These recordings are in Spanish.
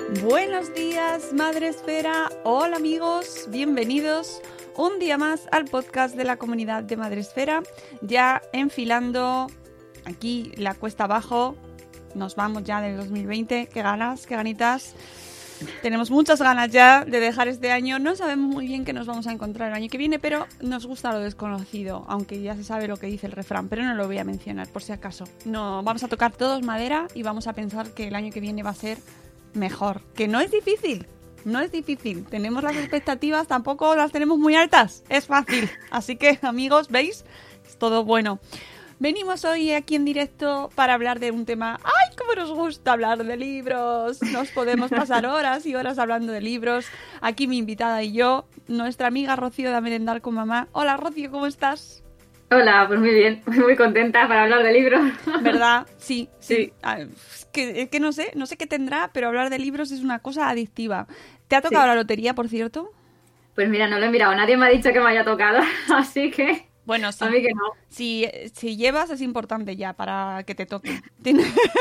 Buenos días, Madre Esfera. Hola amigos, bienvenidos un día más al podcast de la comunidad de Madre Esfera. Ya enfilando aquí la cuesta abajo, nos vamos ya del 2020. Qué ganas, qué ganitas. Tenemos muchas ganas ya de dejar este año. No sabemos muy bien qué nos vamos a encontrar el año que viene, pero nos gusta lo desconocido, aunque ya se sabe lo que dice el refrán, pero no lo voy a mencionar por si acaso. No, vamos a tocar todos madera y vamos a pensar que el año que viene va a ser mejor, que no es difícil. No es difícil, tenemos las expectativas, tampoco las tenemos muy altas, es fácil. Así que, amigos, ¿veis? Es todo bueno. Venimos hoy aquí en directo para hablar de un tema... ¡Ay, cómo nos gusta hablar de libros! Nos podemos pasar horas y horas hablando de libros. Aquí mi invitada y yo, nuestra amiga Rocío de A Merendar con Mamá. Hola, Rocío, ¿cómo estás? Hola, pues muy bien, muy contenta para hablar de libros. ¿Verdad? Sí. Que no sé qué tendrá, pero hablar de libros es una cosa adictiva. ¿Te ha tocado la lotería, por cierto? Pues mira, no lo he mirado, nadie me ha dicho que me haya tocado, así que... Bueno, sí. A mí que no. Si llevas es importante ya para que te toque. Sí.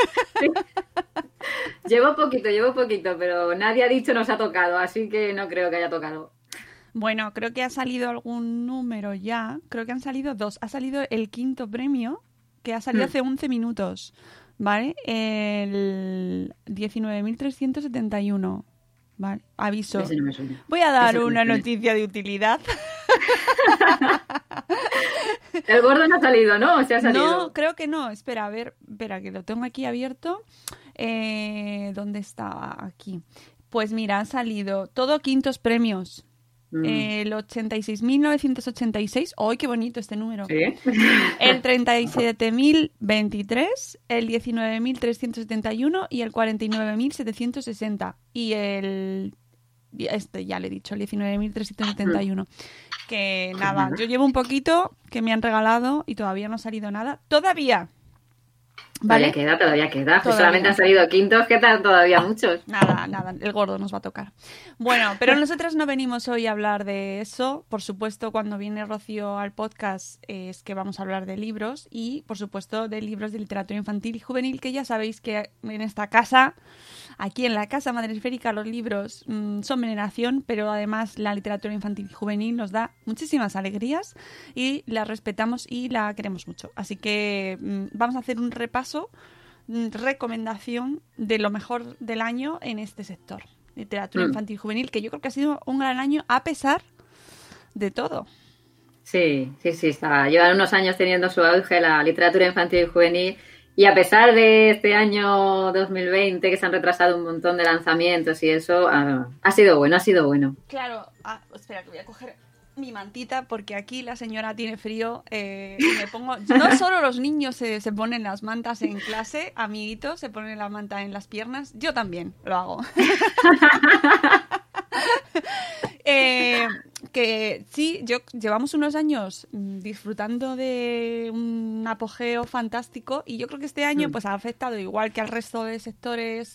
Llevo poquito, pero nadie ha dicho nos ha tocado, así que no creo que haya tocado. Bueno, creo que ha salido algún número ya. Creo que han salido 2. Ha salido el quinto premio, que ha salido hace 11 minutos. ¿Vale? El 19.371. Vale, aviso. Ese no me suena. Voy a dar una noticia de utilidad. El gordo no ha salido, ¿no? ¿O se ha salido? No, creo que no. Espera, que lo tengo aquí abierto. ¿Dónde está? Aquí. Pues mira, han salido todo quintos premios. El 86.986. ¡Ay, qué bonito este número! ¿Sí? El 37.023, el 19.371 y el 49.760. Y el... Este ya le he dicho, el 19.371. Que nada, yo llevo un poquito que me han regalado y todavía no ha salido nada. ¡Todavía! ¿Vale? Todavía queda. Pues solamente han salido quintos, que todavía muchos. Nada, el gordo nos va a tocar. Bueno, pero nosotras no venimos hoy a hablar de eso. Por supuesto, cuando viene Rocío al podcast es que vamos a hablar de libros y, por supuesto, de libros de literatura infantil y juvenil, que ya sabéis que en esta casa, aquí en la Casa Madre Esférica, los libros son veneración, pero además la literatura infantil y juvenil nos da muchísimas alegrías y la respetamos y la queremos mucho. Así que vamos a hacer un repaso, recomendación de lo mejor del año en este sector, literatura infantil y juvenil, que yo creo que ha sido un gran año a pesar de todo. Sí, llevan unos años teniendo su auge la literatura infantil y juvenil, y a pesar de este año 2020 que se han retrasado un montón de lanzamientos y eso, ha sido bueno. Claro, espera que voy a coger mi mantita porque aquí la señora tiene frío y me pongo... No solo los niños se ponen las mantas en clase, amiguitos, se ponen la manta en las piernas, yo también lo hago. Que sí, llevamos unos años disfrutando de un apogeo fantástico y yo creo que este año pues ha afectado igual que al resto de sectores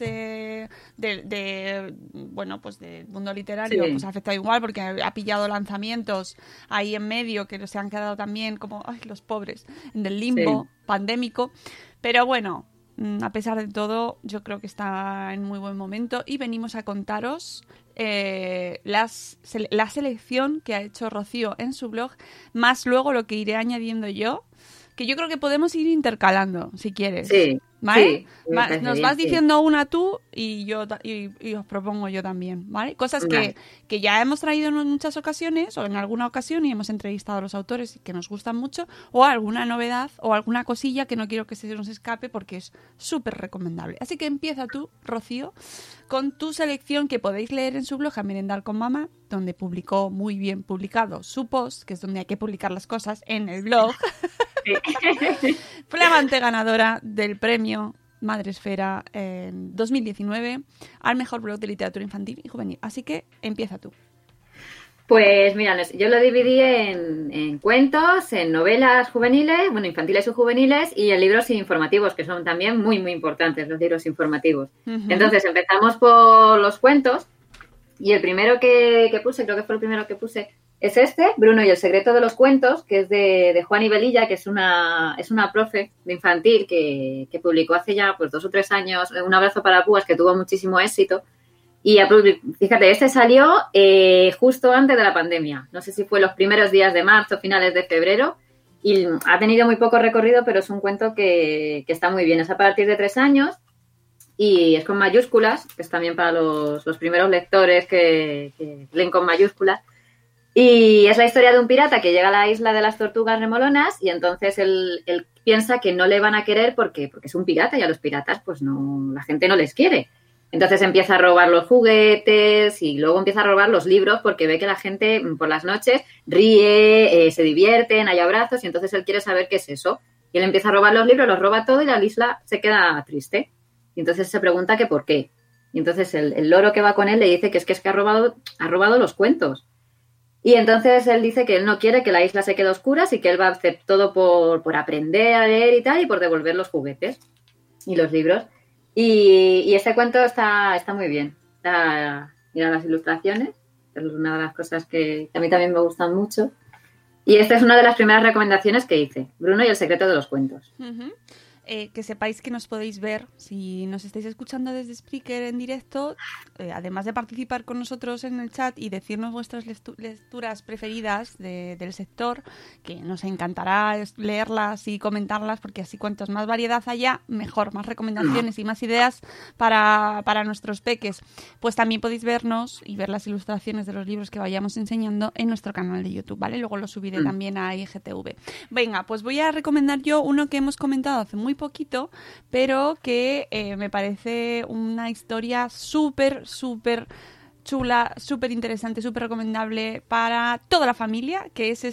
pues del mundo literario, pues ha afectado igual porque ha pillado lanzamientos ahí en medio que se han quedado también como los pobres en el limbo pandémico, pero bueno, a pesar de todo, yo creo que está en muy buen momento y venimos a contaros la selección que ha hecho Rocío en su blog, más luego lo que iré añadiendo yo, que yo creo que podemos ir intercalando, si quieres. Sí. ¿Vale? Sí, nos vas diciendo una tú y yo y os propongo yo también, ¿vale? Cosas que ya hemos traído en muchas ocasiones o en alguna ocasión y hemos entrevistado a los autores que nos gustan mucho, o alguna novedad o alguna cosilla que no quiero que se nos escape porque es súper recomendable. Así que empieza tú, Rocío, con tu selección que podéis leer en su blog A Merendar con Mamá, donde publicó muy bien publicado su post, que es donde hay que publicar las cosas en el blog. Flamante ganadora del premio Madre Esfera en 2019 al mejor blog de literatura infantil y juvenil. Así que empieza tú. Pues mira, yo lo dividí en cuentos, en novelas juveniles, infantiles o juveniles, y en libros informativos, que son también muy, muy importantes los libros informativos. Uh-huh. Entonces empezamos por los cuentos, y el primero que puse, creo que fue el primero que puse, es este, Bruno y el secreto de los cuentos, que es de Juani Velilla, que es una profe de infantil que publicó hace ya 2 o 3 años Un abrazo para Púas, que tuvo muchísimo éxito. Y fíjate, este salió justo antes de la pandemia. No sé si fue los primeros días de marzo, finales de febrero. Y ha tenido muy poco recorrido, pero es un cuento que está muy bien. Es a partir de 3 años y es con mayúsculas, que es también para los primeros lectores que leen con mayúsculas. Y es la historia de un pirata que llega a la isla de las tortugas remolonas y entonces él piensa que no le van a querer porque es un pirata y a los piratas pues no, la gente no les quiere. Entonces empieza a robar los juguetes y luego empieza a robar los libros porque ve que la gente por las noches ríe, se divierten, hay abrazos y entonces él quiere saber qué es eso. Y él empieza a robar los libros, los roba todo y la isla se queda triste. Y entonces se pregunta que por qué. Y entonces el loro que va con él le dice que es que ha robado los cuentos. Y entonces él dice que él no quiere que la isla se quede a oscuras y que él va a hacer todo por aprender a leer y tal y por devolver los juguetes y los libros. Y este cuento está muy bien. Mira las ilustraciones, es una de las cosas que a mí también me gustan mucho. Y esta es una de las primeras recomendaciones que hice, Bruno y el secreto de los cuentos. Uh-huh. Que sepáis que nos podéis ver si nos estáis escuchando desde Spreaker en directo, además de participar con nosotros en el chat y decirnos vuestras lecturas preferidas del sector, que nos encantará leerlas y comentarlas, porque así cuantos más variedad haya, mejor, más recomendaciones y más ideas para nuestros peques. Pues también podéis vernos y ver las ilustraciones de los libros que vayamos enseñando en nuestro canal de YouTube, ¿vale? Luego lo subiré también a IGTV. Venga, pues voy a recomendar yo uno que hemos comentado hace muy poquito, pero que me parece una historia súper chula, súper interesante, súper recomendable para toda la familia, que es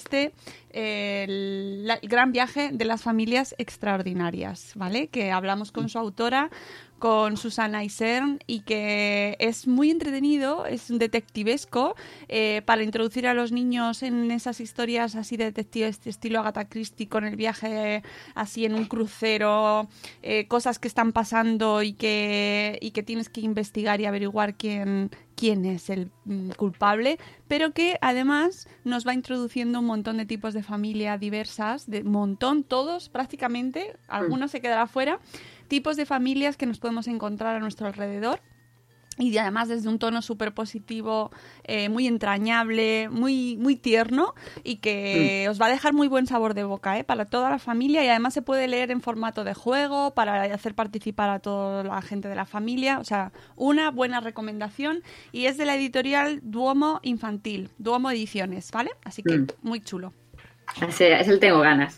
el gran viaje de las familias extraordinarias, ¿vale? Que hablamos con su autora, con Susana Isern, y que es muy entretenido, es un detectivesco para introducir a los niños en esas historias así de detectives estilo Agatha Christie, con el viaje así en un crucero, cosas que están pasando y que tienes que investigar y averiguar quién es el culpable, pero que además nos va introduciendo un montón de tipos de familia diversas, todos prácticamente, algunos se quedará fuera, tipos de familias que nos podemos encontrar a nuestro alrededor. Y además desde un tono súper positivo, muy entrañable, muy tierno, y que os va a dejar muy buen sabor de boca, para toda la familia, y además se puede leer en formato de juego para hacer participar a toda la gente de la familia. O sea, una buena recomendación, y es de la editorial Duomo Infantil, Duomo Ediciones, ¿vale? Así que muy chulo. A ese le tengo ganas.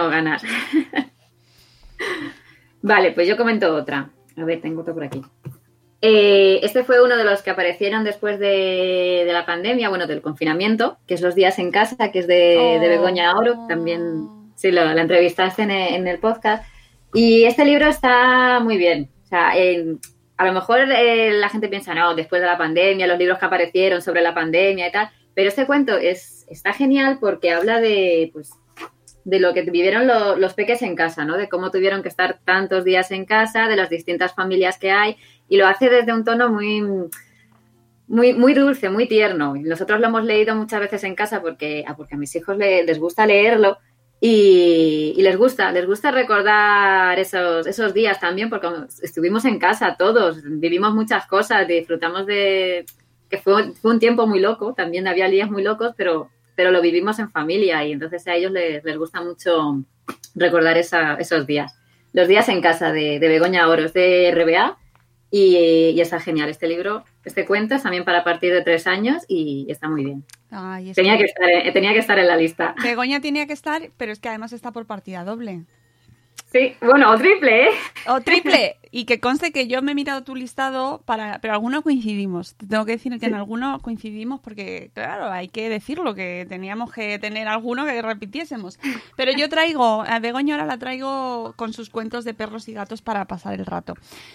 Vale, pues yo comento otra. A ver, tengo otro por aquí. Este fue uno de los que aparecieron después de la pandemia, bueno, del confinamiento, que es Los días en casa, que es de Begoña Oro. También, sí, la entrevistaste en el podcast. Y este libro está muy bien. O sea, a lo mejor la gente piensa, no, después de la pandemia, los libros que aparecieron sobre la pandemia y tal, pero este cuento está genial porque habla de lo que vivieron los peques en casa, ¿no? De cómo tuvieron que estar tantos días en casa, de las distintas familias que hay, y lo hace desde un tono muy dulce, muy tierno. Nosotros lo hemos leído muchas veces en casa porque a mis hijos les gusta leerlo y les gusta recordar esos días también, porque estuvimos en casa todos, vivimos muchas cosas, disfrutamos que fue un tiempo muy loco, también había días muy locos, pero lo vivimos en familia y entonces a ellos les gusta mucho recordar esos días. Los días en casa de Begoña Oro, es de RBA y está genial este libro. Este cuento es también para partir de 3 años y está muy bien. Ay, tenía que estar en la lista. Begoña tenía que estar, pero es que además está por partida doble. Sí, bueno, o triple, ¿eh? O triple. Y que conste que yo me he mirado tu listado, pero alguno coincidimos. Te tengo que decir que en alguno coincidimos porque, claro, hay que decirlo, que teníamos que tener alguno que repitiésemos. Pero yo a Begoña ahora la traigo con sus cuentos de perros y gatos para pasar el rato.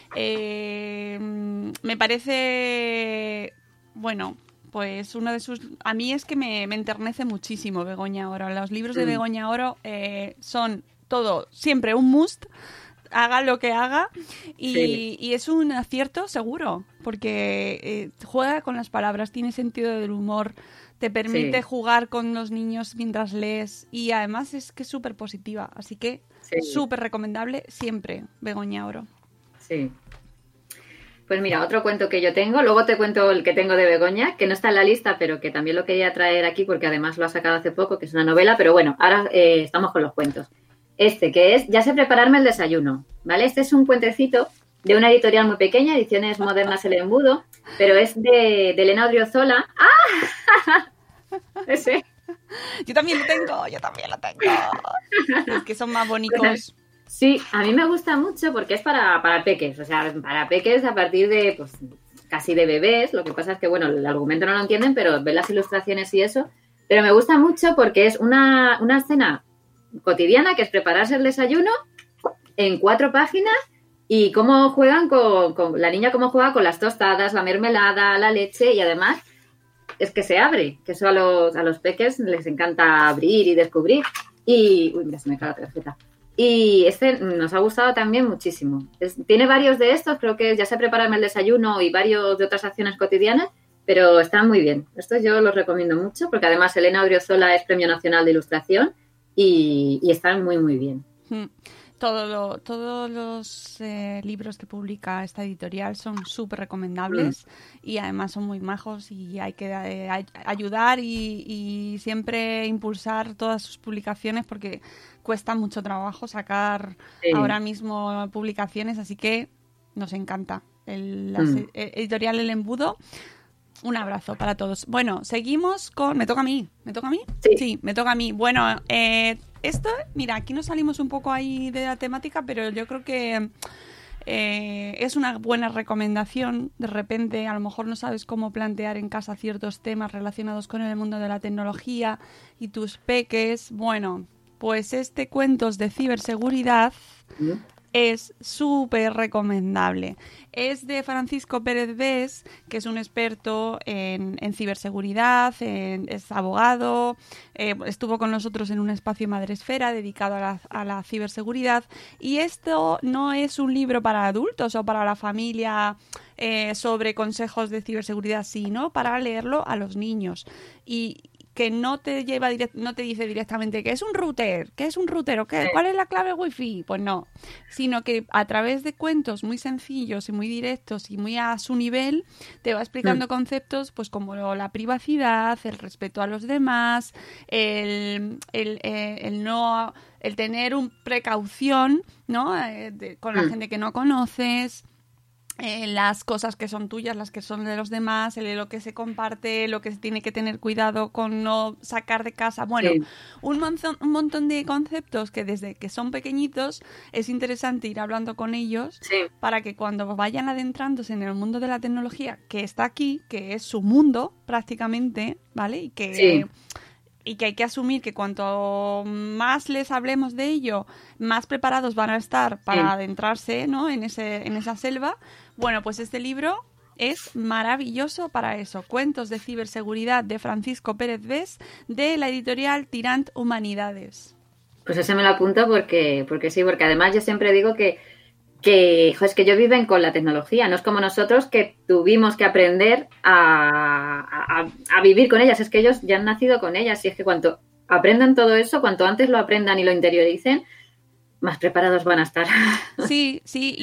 Me parece, bueno, pues uno de sus... A mí es que me enternece muchísimo Begoña Oro. Los libros de Begoña Oro son... todo, siempre un must, haga lo que haga, y es un acierto seguro, porque juega con las palabras, tiene sentido del humor, te permite jugar con los niños mientras lees, y además es que es súper positiva, así que súper recomendable siempre, Begoña Oro. Sí. Pues mira, otro cuento que yo tengo, luego te cuento el que tengo de Begoña, que no está en la lista, pero que también lo quería traer aquí porque además lo ha sacado hace poco, que es una novela, pero bueno, ahora estamos con los cuentos. Que es Ya sé prepararme el desayuno, ¿vale? Este es un cuentecito de una editorial muy pequeña, Ediciones Modernas El Embudo, pero es de Elena Odriozola. ¡Ah! Ese. Yo también lo tengo. Es que son más bonitos. Sí, a mí me gusta mucho porque es para peques, o sea, para peques a partir de, pues, casi de bebés. Lo que pasa es que, bueno, el argumento no lo entienden, pero ven las ilustraciones y eso. Pero me gusta mucho porque es una escena cotidiana, que es prepararse el desayuno en 4 páginas y cómo juegan con la niña, cómo juega con las tostadas, la mermelada, la leche, y además es que se abre, que eso a los peques les encanta abrir y descubrir. Y, uy, mira, se me cae la tarjeta. Y nos ha gustado también muchísimo. Tiene varios de estos, creo que Ya sé prepararme el desayuno y varios de otras acciones cotidianas, pero están muy bien. Estos yo los recomiendo mucho porque además Elena Odriozola es Premio Nacional de Ilustración y están muy, muy bien. Todos los libros que publica esta editorial son súper recomendables y además son muy majos y hay que ayudar y siempre impulsar todas sus publicaciones porque cuesta mucho trabajo sacar ahora mismo publicaciones, así que nos encanta. Editorial El Embudo. Un abrazo para todos. Bueno, seguimos con... ¿Me toca a mí? Sí, me toca a mí. Bueno, esto, mira, aquí nos salimos un poco ahí de la temática, pero yo creo que es una buena recomendación. De repente, a lo mejor no sabes cómo plantear en casa ciertos temas relacionados con el mundo de la tecnología y tus peques. Bueno, pues Cuentos de ciberseguridad es súper recomendable. Es de Francisco Pérez Bes, que es un experto en ciberseguridad, es abogado, estuvo con nosotros en un espacio Madresfera dedicado a la ciberseguridad. Y esto no es un libro para adultos o para la familia sobre consejos de ciberseguridad, sino para leerlo a los niños. Y que no te dice directamente ¿qué es un router? ¿O qué? ¿Cuál es la clave wifi? Pues no, sino que a través de cuentos muy sencillos y muy directos y muy a su nivel te va explicando conceptos pues como la privacidad, el respeto a los demás, el tener precaución, ¿no? Con la gente que no conoces. Las cosas que son tuyas, las que son de los demás, lo que se comparte, lo que se tiene que tener cuidado con no sacar de casa. Bueno, un montón de conceptos que desde que son pequeñitos es interesante ir hablando con ellos para que cuando vayan adentrándose en el mundo de la tecnología, que está aquí, que es su mundo prácticamente, ¿vale? Y que hay que asumir que cuanto más les hablemos de ello, más preparados van a estar para adentrarse, ¿no? en esa selva. Bueno, pues este libro es maravilloso para eso. Cuentos de ciberseguridad de Francisco Pérez Bes, de la editorial Tirant Humanidades. Pues ese me lo apunto porque sí, porque además yo siempre digo que es que ellos viven con la tecnología, no es como nosotros que tuvimos que aprender a vivir con ellas, es que ellos ya han nacido con ellas y es que cuanto aprendan todo eso, cuanto antes lo aprendan y lo interioricen, más preparados van a estar. Sí,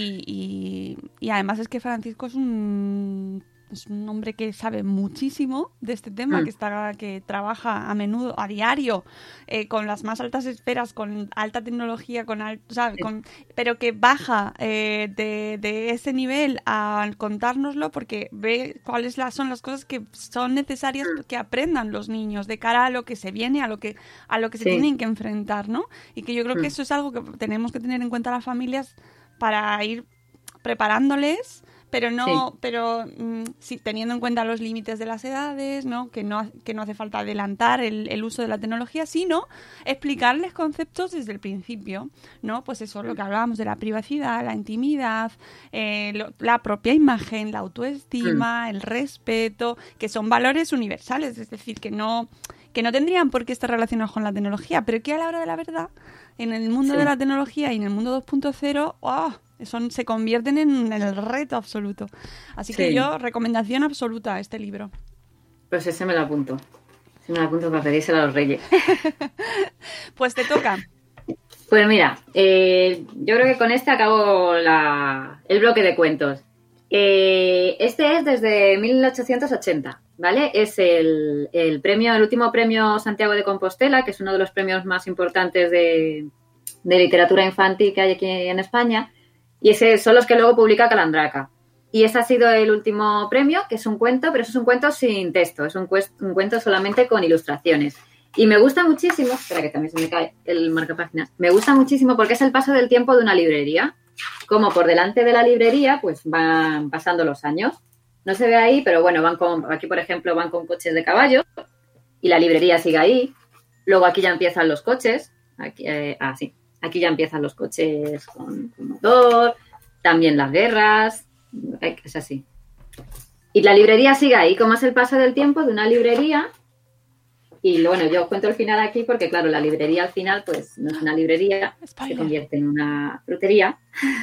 y además es que Francisco es un hombre que sabe muchísimo de este tema, que trabaja a menudo, a diario, con las más altas esferas, con alta tecnología, pero que baja de ese nivel a contárnoslo porque ve cuáles son las cosas que son necesarias que aprendan los niños de cara a lo que se viene, a lo que se tienen que enfrentar, ¿no? Y que yo creo que eso es algo que tenemos que tener en cuenta las familias para ir preparándoles, pero sí, teniendo en cuenta los límites de las edades, ¿no? Que no hace falta adelantar el uso de la tecnología, sino explicarles conceptos desde el principio, ¿no? Pues eso, lo que hablábamos de la privacidad, la intimidad, la propia imagen, la autoestima, el respeto, que son valores universales, es decir, que no tendrían por qué estar relacionados con la tecnología, pero que a la hora de la verdad, en el mundo de la tecnología y en el mundo 2.0, se convierten en el reto absoluto. Así que yo, recomendación absoluta a este libro. Pues ese me lo apunto. Para pedírselo a los reyes. Pues te toca. Pues mira, yo creo que con este acabo el bloque de cuentos. Este es desde 1880, ¿vale? Es el último premio Santiago de Compostela, que es uno de los premios más importantes de literatura infantil que hay aquí en España, y ese son los que luego publica Calandraca. Y ese ha sido el último premio, que es un cuento, pero eso es un cuento sin texto, es un cuento solamente con ilustraciones. Y me gusta muchísimo, espera que también se me cae el marcapáginas, me gusta muchísimo porque es el paso del tiempo de una librería. Como por delante de la librería, pues van pasando los años. No se ve ahí, pero bueno, aquí por ejemplo van con coches de caballo y la librería sigue ahí. Luego aquí ya empiezan los coches, sí, aquí ya empiezan los coches con motor, también las guerras, es así. Y la librería sigue ahí, como es el paso del tiempo de una librería. Y bueno, yo cuento el final aquí porque, claro, la librería al final, pues no es una librería, se convierte en una frutería.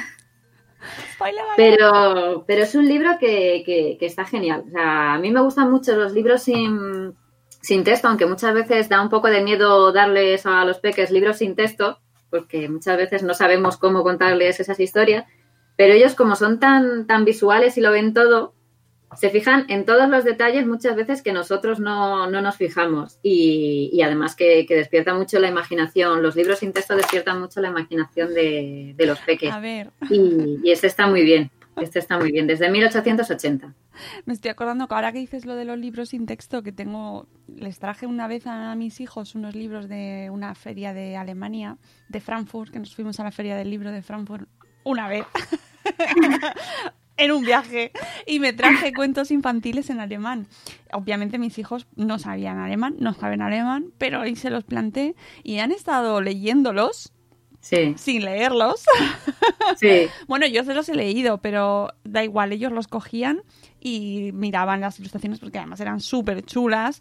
Pero es un libro que está genial. O sea, a mí me gustan mucho los libros sin texto, aunque muchas veces da un poco de miedo darles a los peques libros sin texto, porque muchas veces no sabemos cómo contarles esas historias. Pero ellos, como son tan visuales y lo ven todo, se fijan en todos los detalles muchas veces que nosotros no nos fijamos y además que despierta mucho la imaginación. Los libros sin texto despiertan mucho la imaginación de los peques. A ver. Y este está muy bien. Desde 1880. Me estoy acordando que ahora que dices lo de los libros sin texto, que les traje una vez a mis hijos unos libros de una feria de Alemania, de Frankfurt, que nos fuimos a la feria del libro de Frankfurt una vez. En un viaje, y me traje cuentos infantiles en alemán. Obviamente mis hijos no sabían alemán, no saben alemán, pero ahí se los planté y han estado leyéndolos, sí, sin leerlos. Sí. Bueno, yo se los he leído, pero da igual, ellos los cogían y miraban las ilustraciones porque además eran súper chulas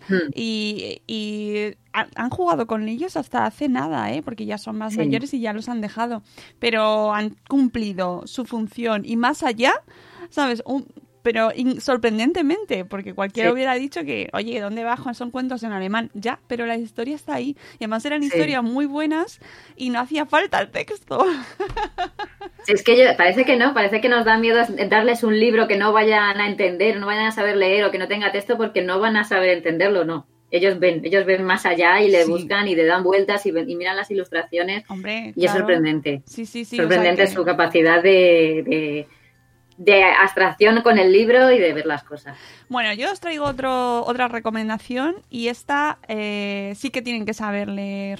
y han jugado con ellos hasta hace nada, porque ya son más mayores y ya los han dejado, pero han cumplido su función y más allá, ¿sabes? Pero sorprendentemente, porque cualquiera hubiera dicho que, oye, ¿dónde bajo? Son cuentos en alemán. Ya, pero la historia está ahí. Y además eran historias muy buenas y no hacía falta el texto. Sí, es que parece que nos da miedo darles un libro que no vayan a entender, no vayan a saber leer o que no tenga texto porque no van a saber entenderlo, no. Ellos ven más allá y le buscan y le dan vueltas y miran las ilustraciones. Hombre, y claro. Es sorprendente. Sí. Sorprendente, o sea, su capacidad de abstracción con el libro y de ver las cosas. Bueno, yo os traigo otra recomendación y esta sí que tienen que saber leer.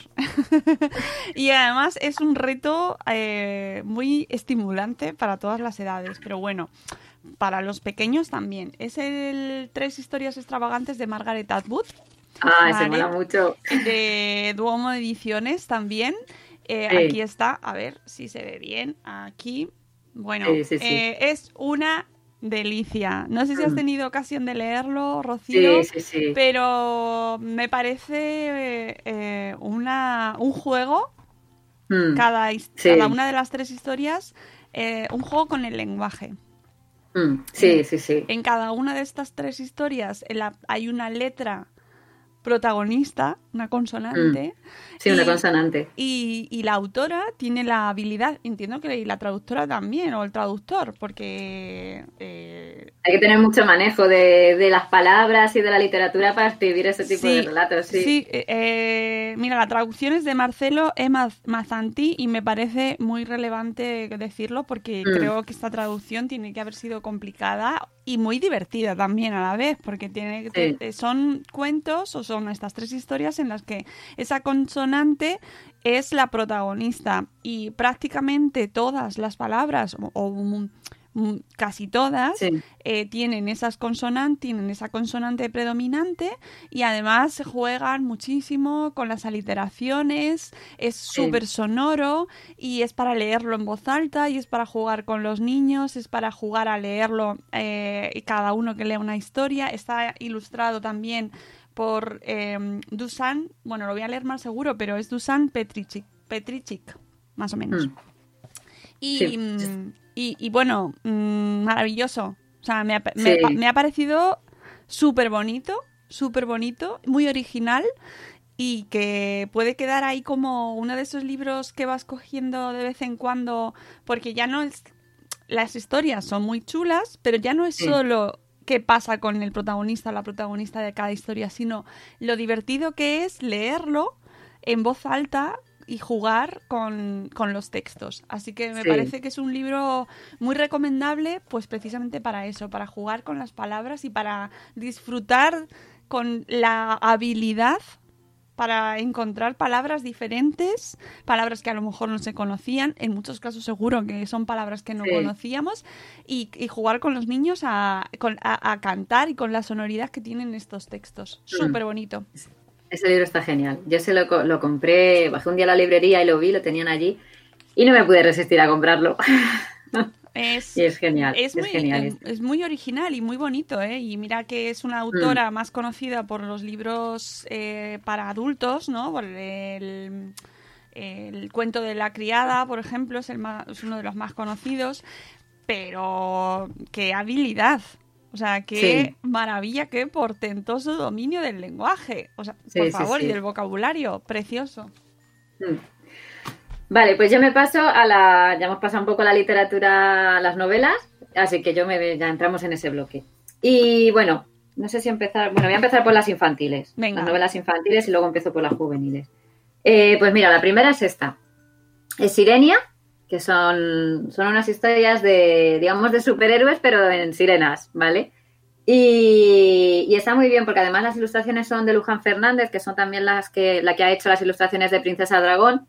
Y además es un reto muy estimulante para todas las edades, pero bueno, para los pequeños también. Es el 3 historias extravagantes de Margaret Atwood. Se mola mucho. De Duomo Ediciones también. Aquí está, a ver si se ve bien, aquí. Bueno, sí. Es una delicia. No sé si has tenido ocasión de leerlo, Rocío, sí. Pero me parece un juego, cada una de las 3 historias, un juego con el lenguaje. Sí. En cada una de estas 3 historias hay una letra protagonista, una consonante. Sí, una consonante. Y la autora tiene la habilidad, entiendo que la traductora también, o el traductor, porque... Hay que tener mucho manejo de las palabras y de la literatura para escribir ese tipo de relatos. Sí, mira, la traducción es de Marcelo E. Mazzanti y me parece muy relevante decirlo porque creo que esta traducción tiene que haber sido complicada y muy divertida también a la vez, porque son cuentos o son estas 3 historias en las que esa consonante es la protagonista y prácticamente todas las palabras o casi todas tienen esa consonante predominante y además se juegan muchísimo con las aliteraciones, es súper sonoro y es para leerlo en voz alta y es para jugar con los niños, es para jugar a leerlo cada uno que lea una historia. Está ilustrado también por Dusan, bueno, lo voy a leer más seguro, pero es Dusan Petrichik, más o menos. Y bueno, maravilloso. O sea, me ha parecido súper bonito, muy original y que puede quedar ahí como uno de esos libros que vas cogiendo de vez en cuando, porque ya no es... las historias son muy chulas, pero ya no es solo qué pasa con el protagonista o la protagonista de cada historia, sino lo divertido que es leerlo en voz alta y jugar con los textos. Así que me parece que es un libro muy recomendable, pues precisamente para eso, para jugar con las palabras y para disfrutar con la habilidad para encontrar palabras diferentes, palabras que a lo mejor no se conocían, en muchos casos seguro que son palabras que no conocíamos, y jugar con los niños a cantar y con la sonoridad que tienen estos textos. Súper bonito. Ese libro está genial. Yo se lo compré, bajé un día a la librería y lo vi, lo tenían allí, y no me pude resistir a comprarlo. Y es genial. Es muy original y muy bonito, ¿eh? Y mira que es una autora más conocida por los libros para adultos, ¿no? Por el cuento de la criada, por ejemplo, es uno de los más conocidos. Pero qué habilidad. O sea, qué maravilla, qué portentoso dominio del lenguaje. O sea, por favor, y del vocabulario. Precioso. Vale, pues yo me paso ya hemos pasado un poco a la literatura, a las novelas, así que ya entramos en ese bloque. Y bueno, no sé si empezar, voy a empezar por las infantiles. Venga. Las novelas infantiles y luego empiezo por las juveniles. Pues mira, la primera es esta. Es Sirenia, que son unas historias de superhéroes, pero en sirenas, ¿vale? Y está muy bien, porque además las ilustraciones son de Luján Fernández, que son también la que ha hecho las ilustraciones de Princesa Dragón.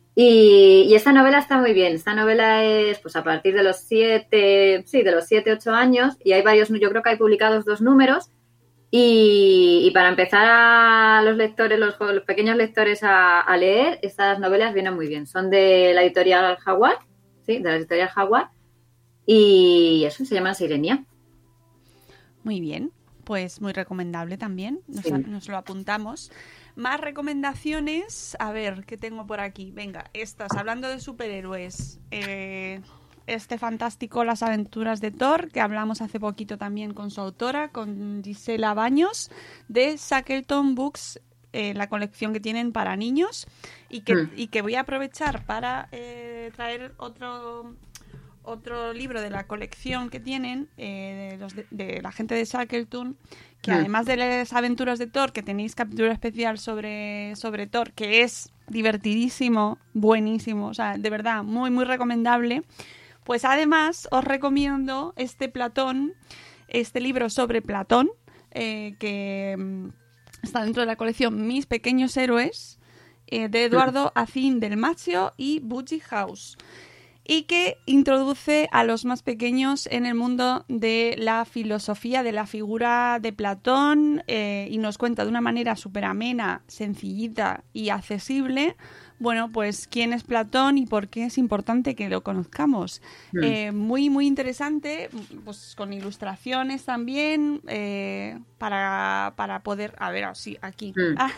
Y esta novela está muy bien. Esta novela es pues a partir de los 7, 8 años, y hay varios, yo creo que hay publicados 2 números. Y para empezar a los lectores, los pequeños lectores a leer, estas novelas vienen muy bien. Son de la editorial Jaguar, de la editorial Jaguar, y eso se llama Sirenia. Muy bien, pues muy recomendable también, nos lo apuntamos. Más recomendaciones, a ver, ¿qué tengo por aquí? Venga, estas, hablando de superhéroes, este fantástico Las aventuras de Thor, que hablamos hace poquito también con su autora, con Gisela Baños, de Shackleton Books, la colección que tienen para niños, y que voy a aprovechar para traer otro libro de la colección que tienen de la gente de Shackleton, que además de Las aventuras de Thor, que tenéis capítulo especial sobre Thor, que es divertidísimo, buenísimo, o sea, de verdad, muy, muy recomendable. Pues además os recomiendo este libro sobre Platón, que está dentro de la colección Mis pequeños héroes, de Eduardo Acín del Maggio y Budgie House, y que introduce a los más pequeños en el mundo de la filosofía, de la figura de Platón, y nos cuenta de una manera súper amena, sencillita y accesible, bueno, pues quién es Platón y por qué es importante que lo conozcamos. Muy, muy interesante, pues con ilustraciones también, para poder... A ver, sí, aquí...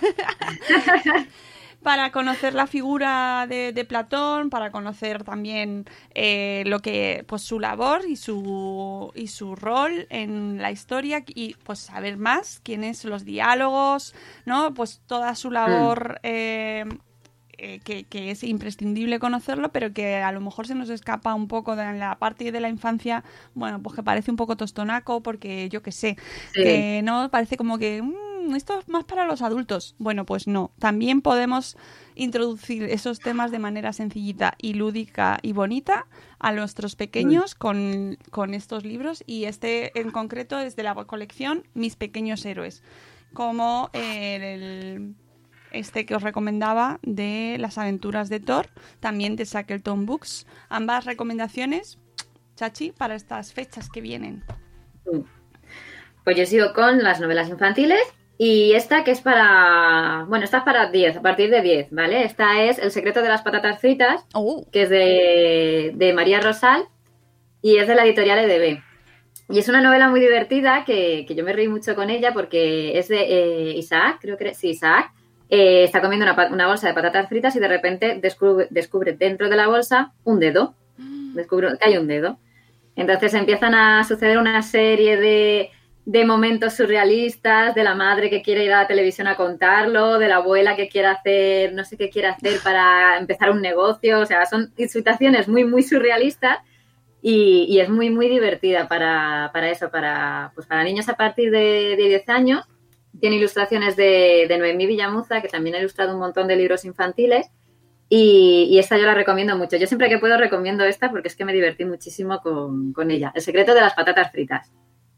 Para conocer la figura de Platón, para conocer también pues su labor y su rol en la historia, y pues saber más quiénes los diálogos, ¿no? Pues toda su labor, que es imprescindible conocerlo, pero que a lo mejor se nos escapa un poco de la parte de la infancia, bueno, pues que parece un poco tostonaco, porque yo qué sé, que no parece como que... esto es más para los adultos. Bueno, pues no. También podemos introducir esos temas de manera sencillita y lúdica y bonita a nuestros pequeños con estos libros, y este en concreto es de la colección Mis pequeños héroes, como este que os recomendaba de Las aventuras de Thor, también de Shackleton Books. Ambas recomendaciones, Chachi, para estas fechas que vienen. Pues yo sigo con las novelas infantiles. Y esta que es esta es para 10, a partir de 10, ¿vale? Esta es El secreto de las patatas fritas, que es de María Rosal, y es de la editorial EDB. Y es una novela muy divertida que yo me reí mucho con ella, porque es de Isaac, creo que sí, Isaac. Está comiendo una bolsa de patatas fritas y de repente descubre dentro de la bolsa un dedo. Descubre que hay un dedo. Entonces empiezan a suceder una serie de momentos surrealistas, de la madre que quiere ir a la televisión a contarlo, de la abuela que quiere hacer, no sé qué quiere hacer para empezar un negocio, o sea, son situaciones muy, muy surrealistas, y es muy, muy divertida para eso, pues para niños a partir de 10 años. Tiene ilustraciones de Noemí Villamuza, que también ha ilustrado un montón de libros infantiles, y esta yo la recomiendo mucho. Yo siempre que puedo recomiendo esta porque es que me divertí muchísimo con ella. El secreto de las patatas fritas.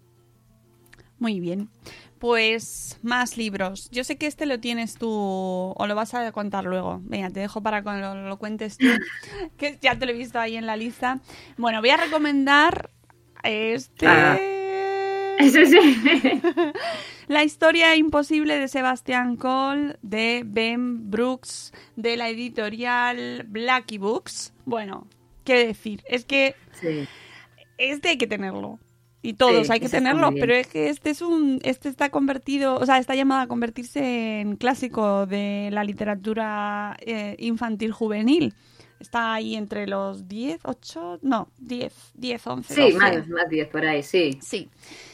Muy bien. Pues más libros. Yo sé que este lo tienes tú o lo vas a contar luego. Venga, te dejo para cuando lo cuentes tú, que ya te lo he visto ahí en la lista. Bueno, voy a recomendar este... Eso sí. La historia imposible de Sebastián Cole, de Ben Brooks, de la editorial Blackie Books. Bueno, qué decir, es que Sí. este hay que tenerlo. Y todos hay que tenerlo, pero es que este está convertido, o sea, está llamado a convertirse en clásico de la literatura infantil juvenil. Está ahí entre los 10, 8, no, 10, 11, Sí, 12. más 10 por ahí, sí. Sí.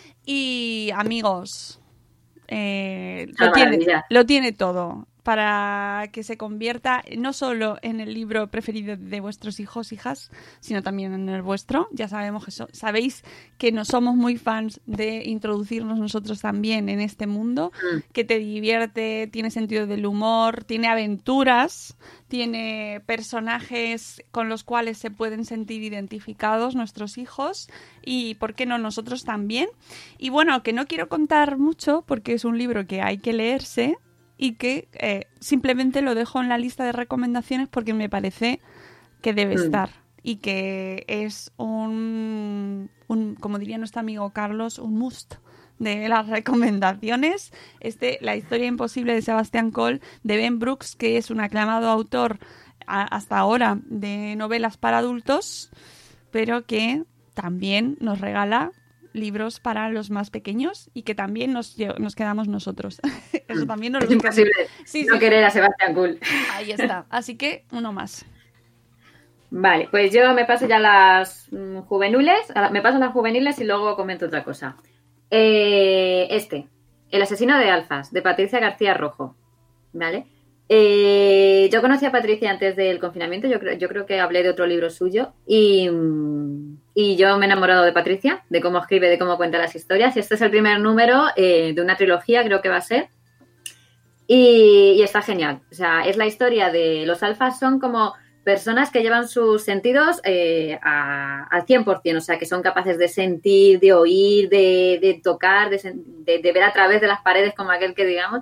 Y amigos, Maravilla. lo tiene todo para que se convierta no solo en el libro preferido de vuestros hijos, hijas, sino también en el vuestro. Ya sabemos que sabéis que no somos muy fans de introducirnos nosotros también en este mundo, que te divierte, tiene sentido del humor, tiene aventuras, tiene personajes con los cuales se pueden sentir identificados nuestros hijos y, ¿por qué no, nosotros también? Y bueno, que no quiero contar mucho porque es un libro que hay que leerse y que simplemente lo dejo en la lista de recomendaciones porque me parece que debe estar y que es un, como diría nuestro amigo Carlos, un must de las recomendaciones. La historia imposible de Sebastián Cole, de Ben Brooks, que es un aclamado autor hasta ahora de novelas para adultos, pero que también nos regala libros para los más pequeños y que también nos quedamos nosotros. Eso también nos es imposible querer a Sebastián Cole. Ahí está. Así que uno más. Vale, pues yo me paso ya las juveniles. Me paso las juveniles y luego comento otra cosa. El asesino de alfas, de Patricia García Rojo. ¿Vale? Yo conocí a Patricia antes del confinamiento, yo creo que hablé de otro libro suyo y yo me he enamorado de Patricia, de cómo escribe, de cómo cuenta las historias, y este es el primer número de una trilogía, creo que va a ser, y está genial. O sea, es la historia de los alfas, son como personas que llevan sus sentidos al 100%, o sea, que son capaces de sentir, de oír, de tocar, de ver a través de las paredes, como aquel que digamos.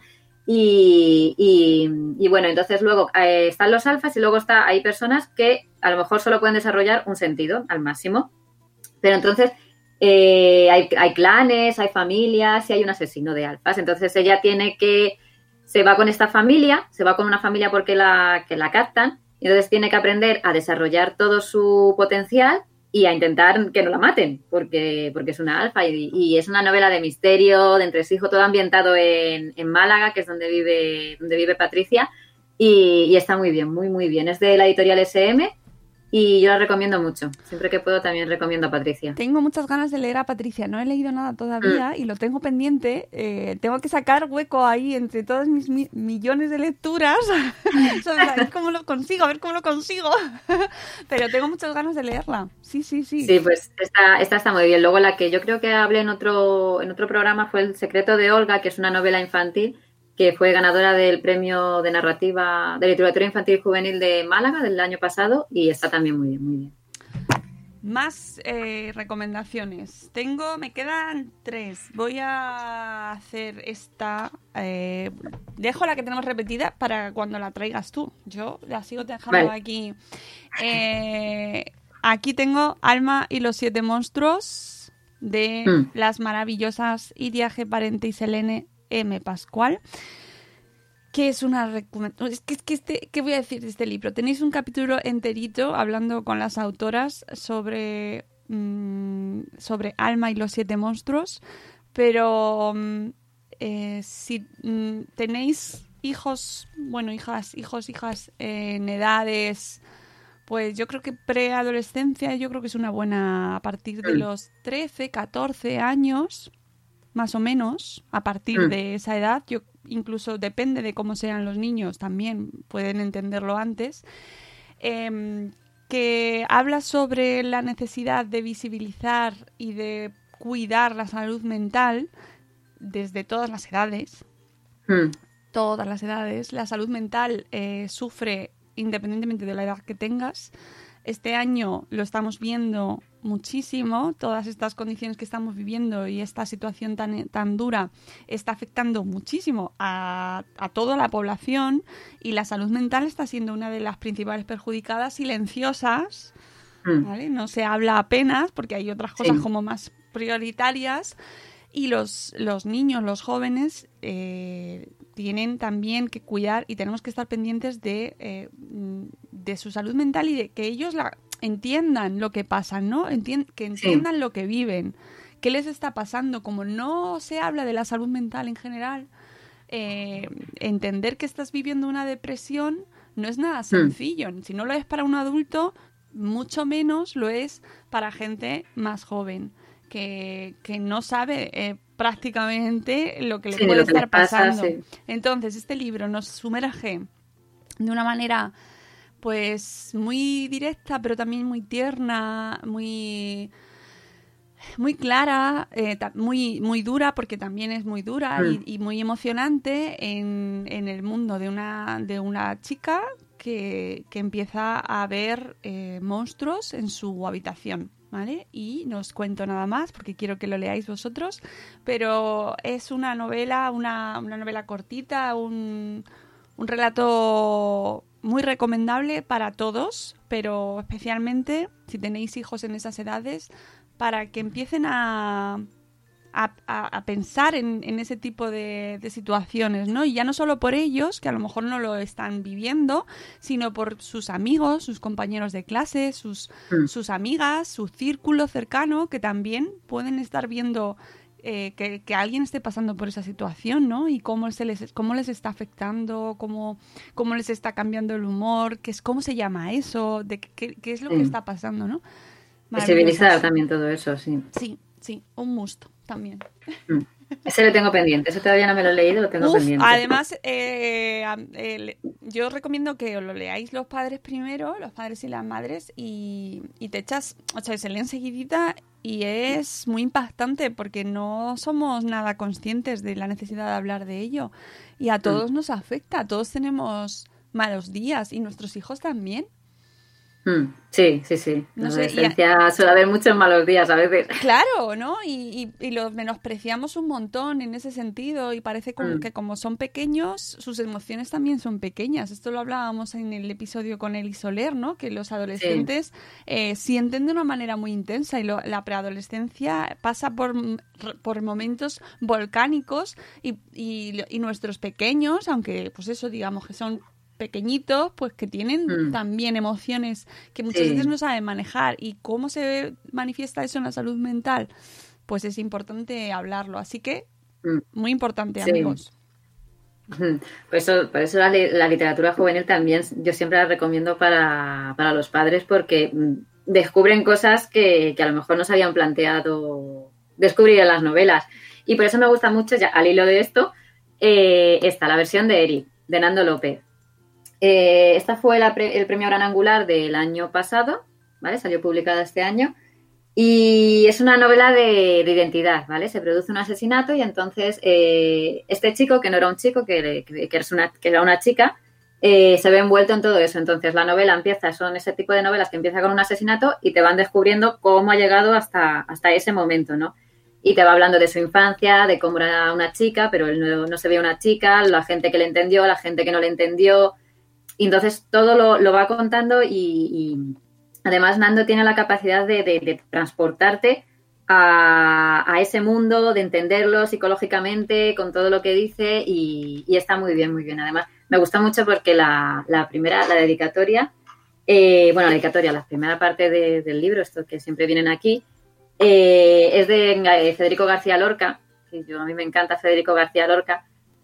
Y bueno, entonces luego están los alfas y luego hay personas que a lo mejor solo pueden desarrollar un sentido al máximo. Pero entonces hay clanes, hay familias y hay un asesino de alfas. Entonces ella se va con esta familia, se va con una familia porque la captan, y entonces tiene que aprender a desarrollar todo su potencial y a intentar que no la maten, porque es una alfa y es una novela de misterio, de entresijo, todo ambientado en Málaga, que es donde vive Patricia, y está muy bien, muy, muy bien. Es de la editorial SM y yo la recomiendo mucho. Siempre que puedo también recomiendo a Patricia. Tengo muchas ganas de leer a Patricia. No he leído nada todavía y lo tengo pendiente. Tengo que sacar hueco ahí entre todas mis millones de lecturas. A ver cómo lo consigo, Pero tengo muchas ganas de leerla. Sí. Sí, pues esta está muy bien. Luego la que yo creo que hablé en otro programa fue El secreto de Olga, que es una novela infantil que fue ganadora del premio de narrativa de literatura infantil y juvenil de Málaga del año pasado, y está también muy bien, muy bien. Más recomendaciones. Me quedan 3. Voy a hacer esta. Dejo la que tenemos repetida para cuando la traigas tú. Yo la sigo dejando aquí. Aquí tengo Alma y los 7 monstruos de las maravillosas Iria G. Parente y Selene M. Pascual, que es una recomendación. ¿Qué voy a decir de este libro? Tenéis un capítulo enterito hablando con las autoras sobre Alma y los 7 monstruos, pero si tenéis hijos en edades, pues yo creo que preadolescencia, yo creo que es una buena a partir de los 13, 14 años, más o menos, a partir de esa edad. Yo incluso depende de cómo sean los niños, también pueden entenderlo antes. que habla sobre la necesidad de visibilizar y de cuidar la salud mental desde todas las edades. Todas las edades. La salud mental sufre independientemente de la edad que tengas. Este año lo estamos viendo muchísimo, todas estas condiciones que estamos viviendo y esta situación tan dura está afectando muchísimo a toda la población, y la salud mental está siendo una de las principales perjudicadas, silenciosas, ¿vale? No se habla apenas porque hay otras cosas como más prioritarias, y los niños, los jóvenes tienen también que cuidar y tenemos que estar pendientes de su salud mental y de que ellos entiendan lo que pasa, ¿no? Que entiendan lo que viven, qué les está pasando. Como no se habla de la salud mental en general, entender que estás viviendo una depresión no es nada sencillo. Si no lo es para un adulto, mucho menos lo es para gente más joven que no sabe prácticamente lo que le puede estar pasando. Entonces, este libro nos sumerge de una manera pues muy directa, pero también muy tierna, muy clara, muy dura, porque también es muy dura y muy emocionante en el mundo de una chica que empieza a ver monstruos en su habitación, ¿vale? Y no os cuento nada más porque quiero que lo leáis vosotros, pero es una novela, una novela cortita, un relato muy recomendable para todos, pero especialmente si tenéis hijos en esas edades, para que empiecen a pensar en ese tipo de situaciones, ¿no? Y ya no solo por ellos, que a lo mejor no lo están viviendo, sino por sus amigos, sus compañeros de clase, sus amigas, su círculo cercano, que también pueden estar viendo que alguien esté pasando por esa situación, ¿no? Y cómo les está afectando, cómo les está cambiando el humor, cómo se llama eso, de qué es lo que está pasando, ¿no? Visibilizar también todo eso, sí. Sí, un must también. Ese lo tengo pendiente, ese todavía no me lo he leído, lo tengo pendiente. Además, yo recomiendo que os lo leáis los padres primero, los padres y las madres, y te echas, o sea, se lee enseguidita y es muy impactante porque no somos nada conscientes de la necesidad de hablar de ello. Y a todos nos afecta, todos tenemos malos días y nuestros hijos también. Sí. No en la sé, adolescencia suele haber muchos malos días a veces. Claro, ¿no? Y los menospreciamos un montón en ese sentido y parece que como son pequeños, sus emociones también son pequeñas. Esto lo hablábamos en el episodio con Eli Soler, ¿no? Que los adolescentes sienten de una manera muy intensa y la preadolescencia pasa por momentos volcánicos y nuestros pequeños, aunque pues eso digamos que son pequeñitos, pues que tienen también emociones que muchas veces no saben manejar. ¿Y cómo se manifiesta eso en la salud mental? Pues es importante hablarlo. Así que, muy importante, amigos. Por eso la literatura juvenil también yo siempre la recomiendo para los padres, porque descubren cosas que a lo mejor no se habían planteado descubrir en las novelas. Y por eso me gusta mucho, ya al hilo de esto, está la versión de Eric, de Nando López. Esta fue el premio Gran Angular del año pasado, ¿vale? Salió publicada este año y es una novela de identidad, ¿vale? Se produce un asesinato y entonces este chico, que no era un chico, que era una chica, se ve envuelto en todo eso. Entonces la novela son ese tipo de novelas que empieza con un asesinato y te van descubriendo cómo ha llegado hasta ese momento, ¿no? Y te va hablando de su infancia, de cómo era una chica, pero él no se veía una chica, la gente que le entendió, la gente que no le entendió. Y entonces todo lo va contando y además Nando tiene la capacidad de transportarte a ese mundo, de entenderlo psicológicamente con todo lo que dice y está muy bien, muy bien. Además, me gusta mucho porque la dedicatoria, la primera parte del libro, esto que siempre vienen aquí, es de Federico García Lorca, que a mí me encanta Federico García Lorca.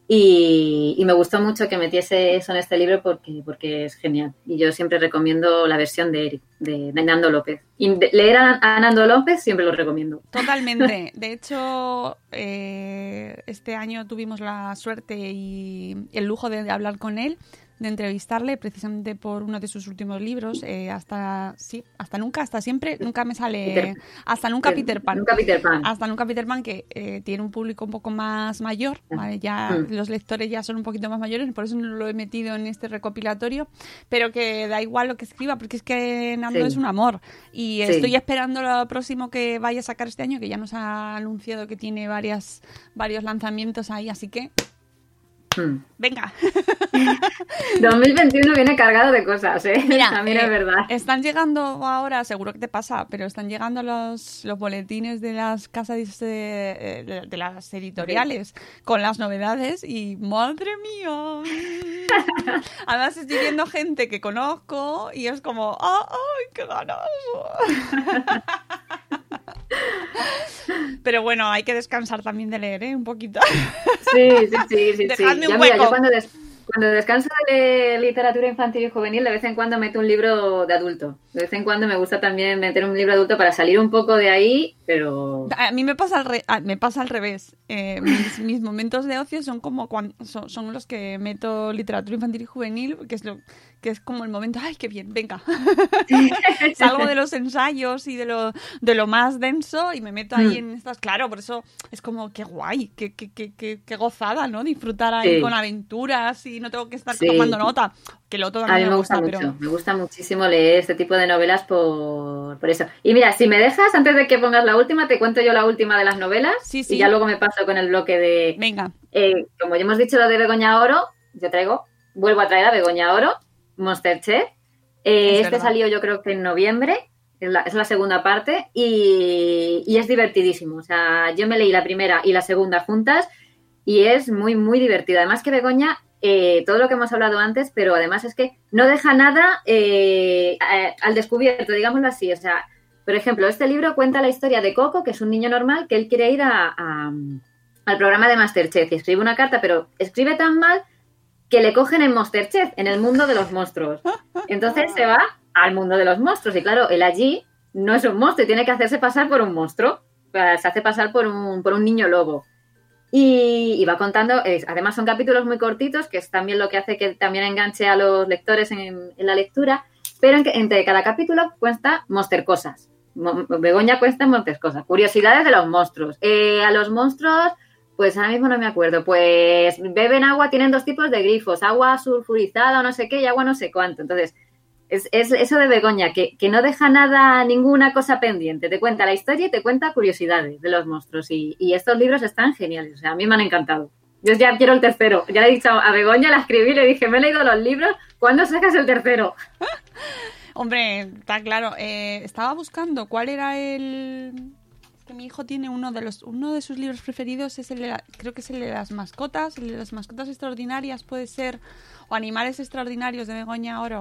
Y me gustó mucho que metiese eso en este libro porque es genial. Y yo siempre recomiendo la versión de Eric, de Nando López. Y leer a Nando López siempre lo recomiendo. Totalmente. De hecho, este año tuvimos la suerte y el lujo de hablar con él de entrevistarle precisamente por uno de sus últimos libros, hasta nunca, hasta siempre, nunca me sale, hasta nunca Peter Pan. Nunca Peter Pan. Hasta nunca Peter Pan, que tiene un público un poco más mayor, ¿vale? Ya los lectores ya son un poquito más mayores, por eso no lo he metido en este recopilatorio, pero que da igual lo que escriba, porque es que Nando es un amor. Y estoy esperando lo próximo que vaya a sacar este año, que ya nos ha anunciado que tiene varios lanzamientos ahí, así que venga. 2021 viene cargado de cosas, ¿eh? Mira, también es verdad. Están llegando ahora, seguro que te pasa, pero están llegando los boletines de las casas de las editoriales con las novedades y ¡madre mía! Además estoy viendo gente que conozco y es como ¡ay, qué ganas! Pero bueno, hay que descansar también de leer, un poquito. Sí. Dejadme un Mira, hueco. yo cuando descanso de literatura infantil y juvenil, de vez en cuando meto un libro de adulto. De vez en cuando me gusta también meter un libro de adulto para salir un poco de ahí, pero... A mí me pasa al revés. Mis momentos de ocio son como son los que meto literatura infantil y juvenil, que es como el momento, ¡ay, qué bien! Venga. Salgo de los ensayos y de lo más denso y me meto ahí en estas... Claro, por eso es como, qué guay, qué gozada, ¿no? Disfrutar ahí con aventuras y no tengo que estar tomando nota. Que lo otro también me gusta mucho. Pero... Me gusta muchísimo leer este tipo de novelas por eso. Y mira, si me dejas, antes de que pongas la última, te cuento yo la última de las novelas. Sí. Y ya luego me paso con el bloque de... Venga. Como ya hemos dicho lo de Begoña Oro, vuelvo a traer a Begoña Oro, Monster Chef. Salió yo creo que en noviembre, es la segunda parte, y es divertidísimo. O sea, yo me leí la primera y la segunda juntas y es muy, muy divertido. Además que Begoña... todo lo que hemos hablado antes, pero además es que no deja nada al descubierto, digámoslo así. O sea, por ejemplo, este libro cuenta la historia de Coco, que es un niño normal, que él quiere ir al programa de MasterChef y escribe una carta, pero escribe tan mal que le cogen en MasterChef, en el mundo de los monstruos. Entonces se va al mundo de los monstruos y claro, él allí no es un monstruo y tiene que hacerse pasar por un monstruo. O sea, se hace pasar por un niño lobo. Y va contando, además son capítulos muy cortitos, que es también lo que hace que también enganche a los lectores en la lectura, pero entre cada capítulo cuenta monster cosas. Begoña cuenta monster cosas, curiosidades de los monstruos. A los monstruos, pues ahora mismo no me acuerdo, pues beben agua, tienen 2 tipos de grifos, agua sulfurizada o no sé qué y agua no sé cuánto. Entonces, es eso de Begoña, que no deja ninguna cosa pendiente. Te cuenta la historia y te cuenta curiosidades de los monstruos. Y estos libros están geniales. O sea, a mí me han encantado. Yo ya quiero el tercero. Ya le he dicho a Begoña, la escribí y le dije, me he leído los libros, ¿cuándo sacas el tercero? Hombre, está claro. Estaba buscando cuál era el... Es que mi hijo tiene uno de sus libros preferidos, creo que es el de las mascotas. El de las mascotas extraordinarias puede ser, o Animales extraordinarios de Begoña Oro.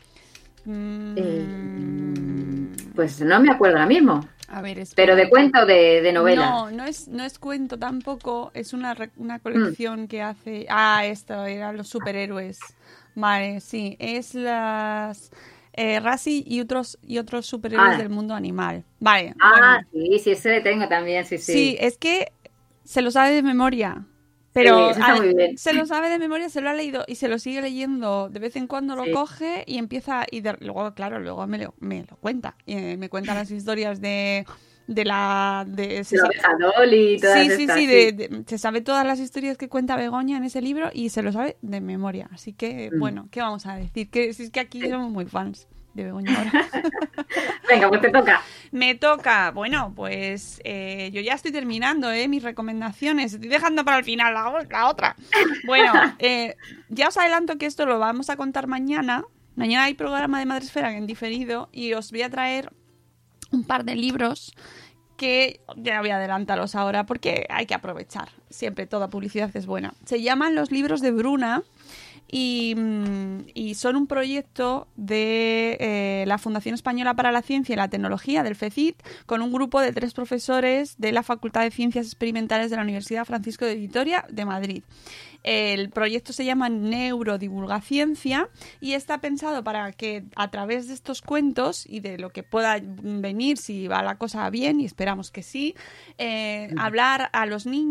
Pues no me acuerdo ahora mismo. A ver, espera. ¿Pero de cuento o de novela? No es cuento tampoco. Es una colección que hace... esto eran los superhéroes. Vale, sí. Es las... Rassi y otros superhéroes del mundo animal. Vale. Bueno. Sí, ese lo tengo también, sí. Sí, es que se lo sabe de memoria. Pero se lo sabe de memoria, se lo ha leído y se lo sigue leyendo. De vez en cuando lo coge y empieza... Luego, claro, me lo cuenta. Me cuenta las historias de la oveja Dolly y todas estas. Sí, se sabe todas las historias que cuenta Begoña en ese libro y se lo sabe de memoria. Así que, bueno, ¿qué vamos a decir? Que si es que aquí somos muy fans de Begoña ahora. Venga, pues te toca. Me toca. Bueno, pues yo ya estoy terminando mis recomendaciones. Estoy dejando para el final la otra. Bueno, ya os adelanto que esto lo vamos a contar mañana. Mañana hay programa de Madresfera en diferido y os voy a traer un par de libros que ya voy a adelantaros ahora porque hay que aprovechar. Siempre toda publicidad es buena. Se llaman Los libros de Bruna y son un proyecto de la Fundación Española para la Ciencia y la Tecnología, del FECIT, con un grupo de 3 profesores de la Facultad de Ciencias Experimentales de la Universidad Francisco de Vitoria de Madrid. El proyecto se llama Neurodivulgaciencia y está pensado para que a través de estos cuentos y de lo que pueda venir si va la cosa bien, y esperamos que sí, hablar a los niños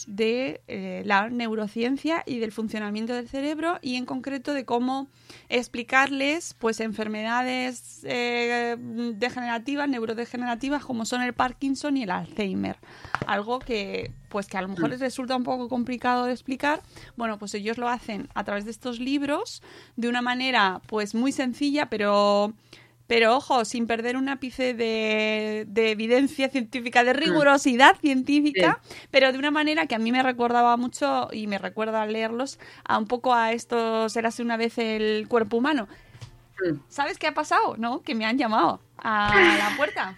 de la neurociencia y del funcionamiento del cerebro, y en concreto de cómo explicarles pues enfermedades degenerativas, neurodegenerativas, como son el Parkinson y el Alzheimer. Algo que a lo mejor les resulta un poco complicado de explicar. Bueno, pues ellos lo hacen a través de estos libros de una manera pues muy sencilla, pero ojo, sin perder un ápice de evidencia científica, de rigurosidad científica, pero de una manera que a mí me recordaba mucho, y me recuerda al leerlos, a un poco a estos Érase una vez el cuerpo humano. ¿Sabes qué ha pasado? ¿No? Que me han llamado a la puerta.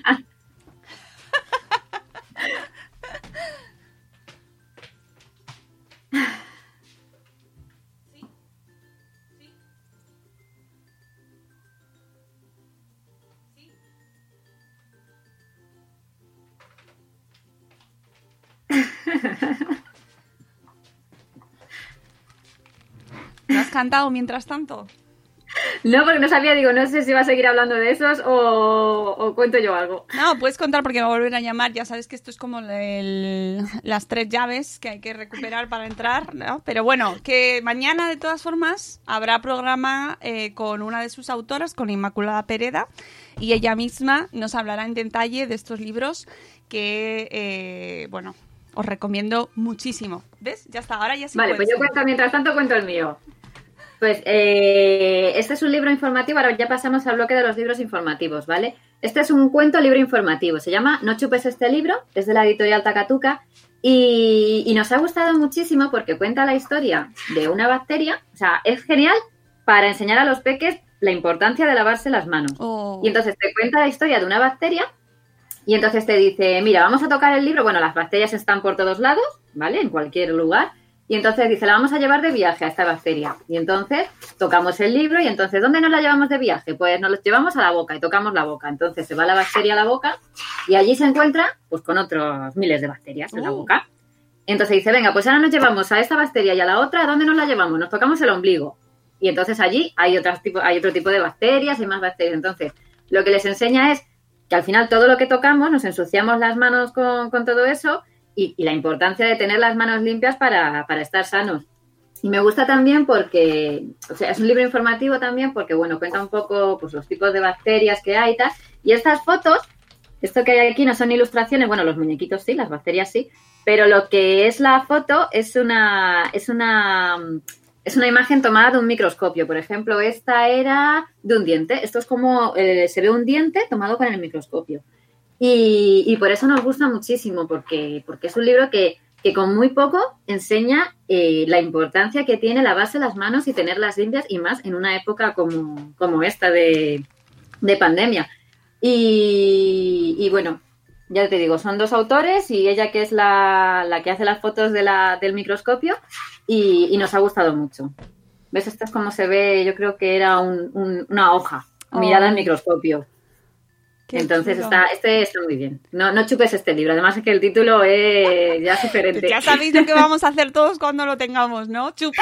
¿No has cantado mientras tanto? No, porque no sabía, digo, no sé si va a seguir hablando de esos o cuento yo algo. No, puedes contar porque me va a volver a llamar. Ya sabes que esto es como las 3 llaves que hay que recuperar para entrar, ¿no? Pero bueno, que mañana de todas formas habrá programa con una de sus autoras, con Inmaculada Pereda, y ella misma nos hablará en detalle de estos libros que, os recomiendo muchísimo. ¿Ves? Ya está, ahora ya sí. Vale, pues yo cuento, mientras tanto cuento el mío. Pues este es un libro informativo, ahora ya pasamos al bloque de los libros informativos, ¿vale? Este es un libro informativo, se llama No chupes este libro, es de la editorial Takatuka y nos ha gustado muchísimo porque cuenta la historia de una bacteria, o sea, es genial para enseñar a los peques la importancia de lavarse las manos. Y entonces te cuenta la historia de una bacteria y entonces te dice, mira, vamos a tocar el libro, bueno, las bacterias están por todos lados, ¿vale? En cualquier lugar. Y entonces dice, la vamos a llevar de viaje a esta bacteria. Y entonces tocamos el libro y entonces, ¿dónde nos la llevamos de viaje? Pues nos lo llevamos a la boca y tocamos la boca. Entonces se va la bacteria a la boca y allí se encuentra pues con otros miles de bacterias en la boca. Entonces dice, venga, pues ahora nos llevamos a esta bacteria y a la otra, ¿a dónde nos la llevamos? Nos tocamos el ombligo. Y entonces allí hay otro tipo de bacterias y más bacterias. Entonces lo que les enseña es que al final todo lo que tocamos, nos ensuciamos las manos con todo eso. Y la importancia de tener las manos limpias para estar sanos. Y me gusta también porque, o sea, es un libro informativo también porque, bueno, cuenta un poco pues los tipos de bacterias que hay y tal. Y estas fotos, esto que hay aquí no son ilustraciones, bueno, los muñequitos sí, las bacterias sí, pero lo que es la foto es una imagen tomada de un microscopio. Por ejemplo, esta era de un diente. Esto es como, se ve un diente tomado con el microscopio. Y por eso nos gusta muchísimo, porque es un libro que con muy poco enseña la importancia que tiene lavarse las manos y tenerlas limpias, y más en una época como esta de pandemia. Y bueno, ya te digo, son 2 autores y ella que es la que hace las fotos del microscopio y nos ha gustado mucho. ¿Ves? Esto es como se ve, yo creo que era una hoja mirada al microscopio. Qué entonces este está muy bien. No chupes este libro. Además es que el título es ya sugerente. Pues ya sabéis lo que vamos a hacer todos cuando lo tengamos, ¿no? ¡Chupa!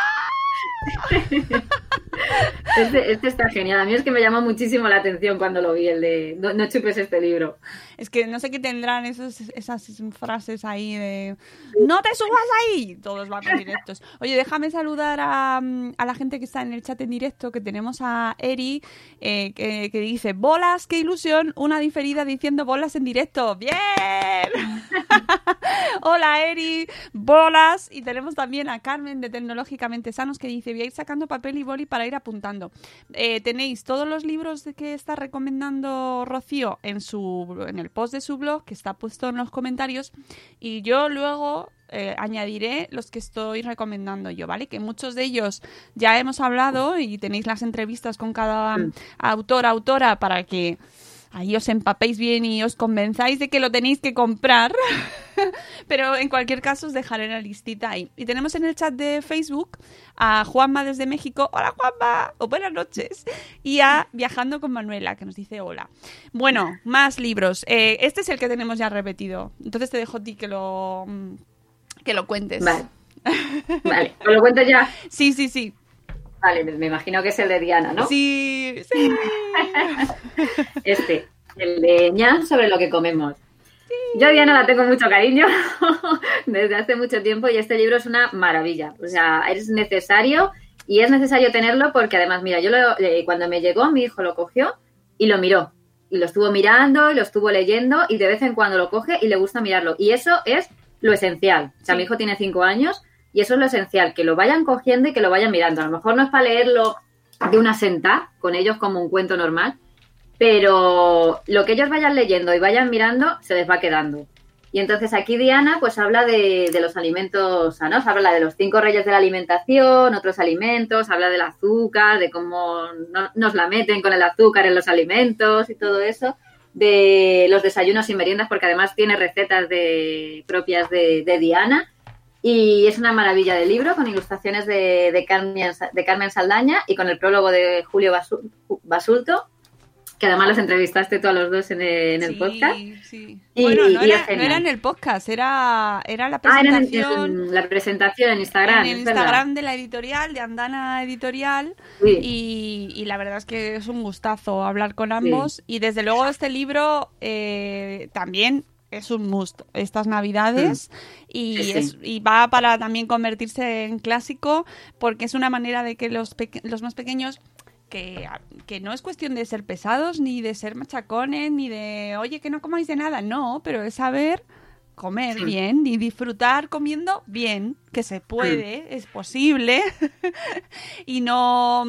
Este está genial. A mí es que me llamó muchísimo la atención cuando lo vi, el de no chupes este libro. Es que no sé qué tendrán esas frases ahí de ¡no te subas ahí! Todos van directos. Oye, déjame saludar a la gente que está en el chat en directo, que tenemos a Eri, que dice, bolas, qué ilusión, una diferida diciendo bolas en directo. ¡Bien! Hola, Eri, bolas. Y tenemos también a Carmen de Tecnológicamente Sanos, que dice, voy a ir sacando papel y boli para ir apuntando. Tenéis todos los libros que está recomendando Rocío en el post de su blog, que está puesto en los comentarios, y yo luego añadiré los que estoy recomendando yo, ¿vale? Que muchos de ellos ya hemos hablado y tenéis las entrevistas con cada autora para que ahí os empapéis bien y os convenzáis de que lo tenéis que comprar. Pero en cualquier caso os dejaré la listita ahí. Y tenemos en el chat de Facebook a Juanma desde México. ¡Hola, Juanma! O buenas noches. Y a Viajando con Manuela, que nos dice hola. Bueno, más libros. Este es el que tenemos ya repetido. Entonces te dejo a ti que lo cuentes. Vale. ¿Os lo cuento ya? Sí. Vale, me imagino que es el de Diana, ¿no? Sí. El de Ñan sobre lo que comemos. Yo a Diana la tengo mucho cariño desde hace mucho tiempo y este libro es una maravilla. O sea, es necesario y es necesario tenerlo porque además, mira, cuando me llegó, mi hijo lo cogió y lo miró. Y lo estuvo mirando y lo estuvo leyendo y de vez en cuando lo coge y le gusta mirarlo. Y eso es lo esencial. O sea, mi hijo tiene 5 años y eso es lo esencial, que lo vayan cogiendo y que lo vayan mirando. A lo mejor no es para leerlo de una sentada con ellos como un cuento normal, pero lo que ellos vayan leyendo y vayan mirando se les va quedando. Y entonces aquí Diana pues habla de los alimentos sanos, habla de los 5 reyes de la alimentación, otros alimentos, habla del azúcar, de cómo nos la meten con el azúcar en los alimentos y todo eso, de los desayunos y meriendas, porque además tiene recetas propias de Diana. Y es una maravilla de libro con ilustraciones de Carmen Saldaña y con el prólogo de Julio Basulto, que además los entrevistaste tú a los dos en el podcast. Sí. Y, bueno, no y era en el podcast, era la presentación. La presentación en Instagram. En el Instagram de la editorial, de Andana Editorial. Sí. Y la verdad es que es un gustazo hablar con ambos. Sí. Y desde luego este libro también es un must estas Navidades y va para también convertirse en clásico porque es una manera de que los más pequeños... Que no es cuestión de ser pesados, ni de ser machacones, ni de, oye, que no comáis de nada. No, pero es saber comer bien y disfrutar comiendo bien, que se puede, es posible. Y no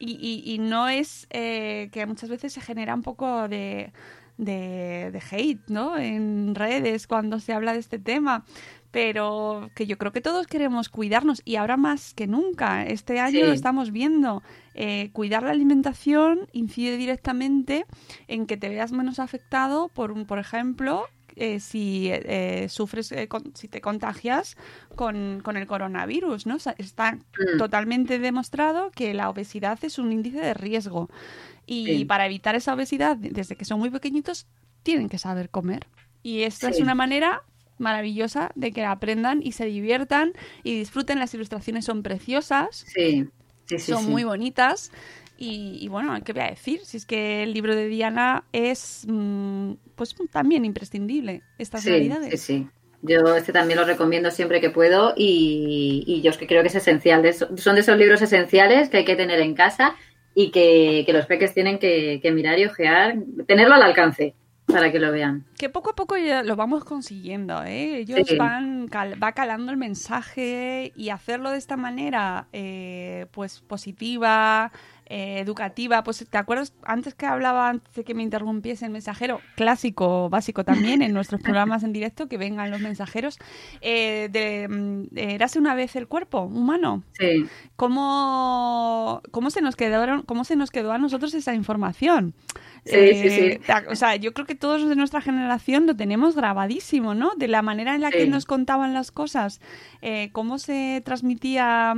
es que muchas veces se genera un poco de hate, ¿no? En redes cuando se habla de este tema. Pero que yo creo que todos queremos cuidarnos y ahora más que nunca. Este año lo estamos viendo. Cuidar la alimentación incide directamente en que te veas menos afectado por ejemplo, si sufres, si te contagias con el coronavirus, ¿no? O sea, está totalmente demostrado que la obesidad es un índice de riesgo. Y para evitar esa obesidad, desde que son muy pequeñitos, tienen que saber comer. Y esta es una manera maravillosa de que aprendan y se diviertan y disfruten. Las ilustraciones son preciosas, son muy bonitas y bueno, ¿qué voy a decir? Si es que el libro de Diana es pues también imprescindible estas Navidades. Sí. Yo también lo recomiendo siempre que puedo y yo es que creo que es esencial. Son de esos libros esenciales que hay que tener en casa y que los peques tienen que mirar y ojear, tenerlo al alcance. Para que lo vean. Que poco a poco ya lo vamos consiguiendo, ¿eh? Ellos va calando el mensaje y hacerlo de esta manera, pues positiva, educativa. Pues te acuerdas antes que hablaba, antes de que me interrumpiese el mensajero, clásico, básico también en nuestros programas en directo, que vengan los mensajeros, érase una vez el cuerpo humano. Sí. ¿Cómo se nos quedó a nosotros esa información? Sí. O sea, yo creo que todos de nuestra generación lo tenemos grabadísimo, ¿no? De la manera en la que nos contaban las cosas, cómo se transmitía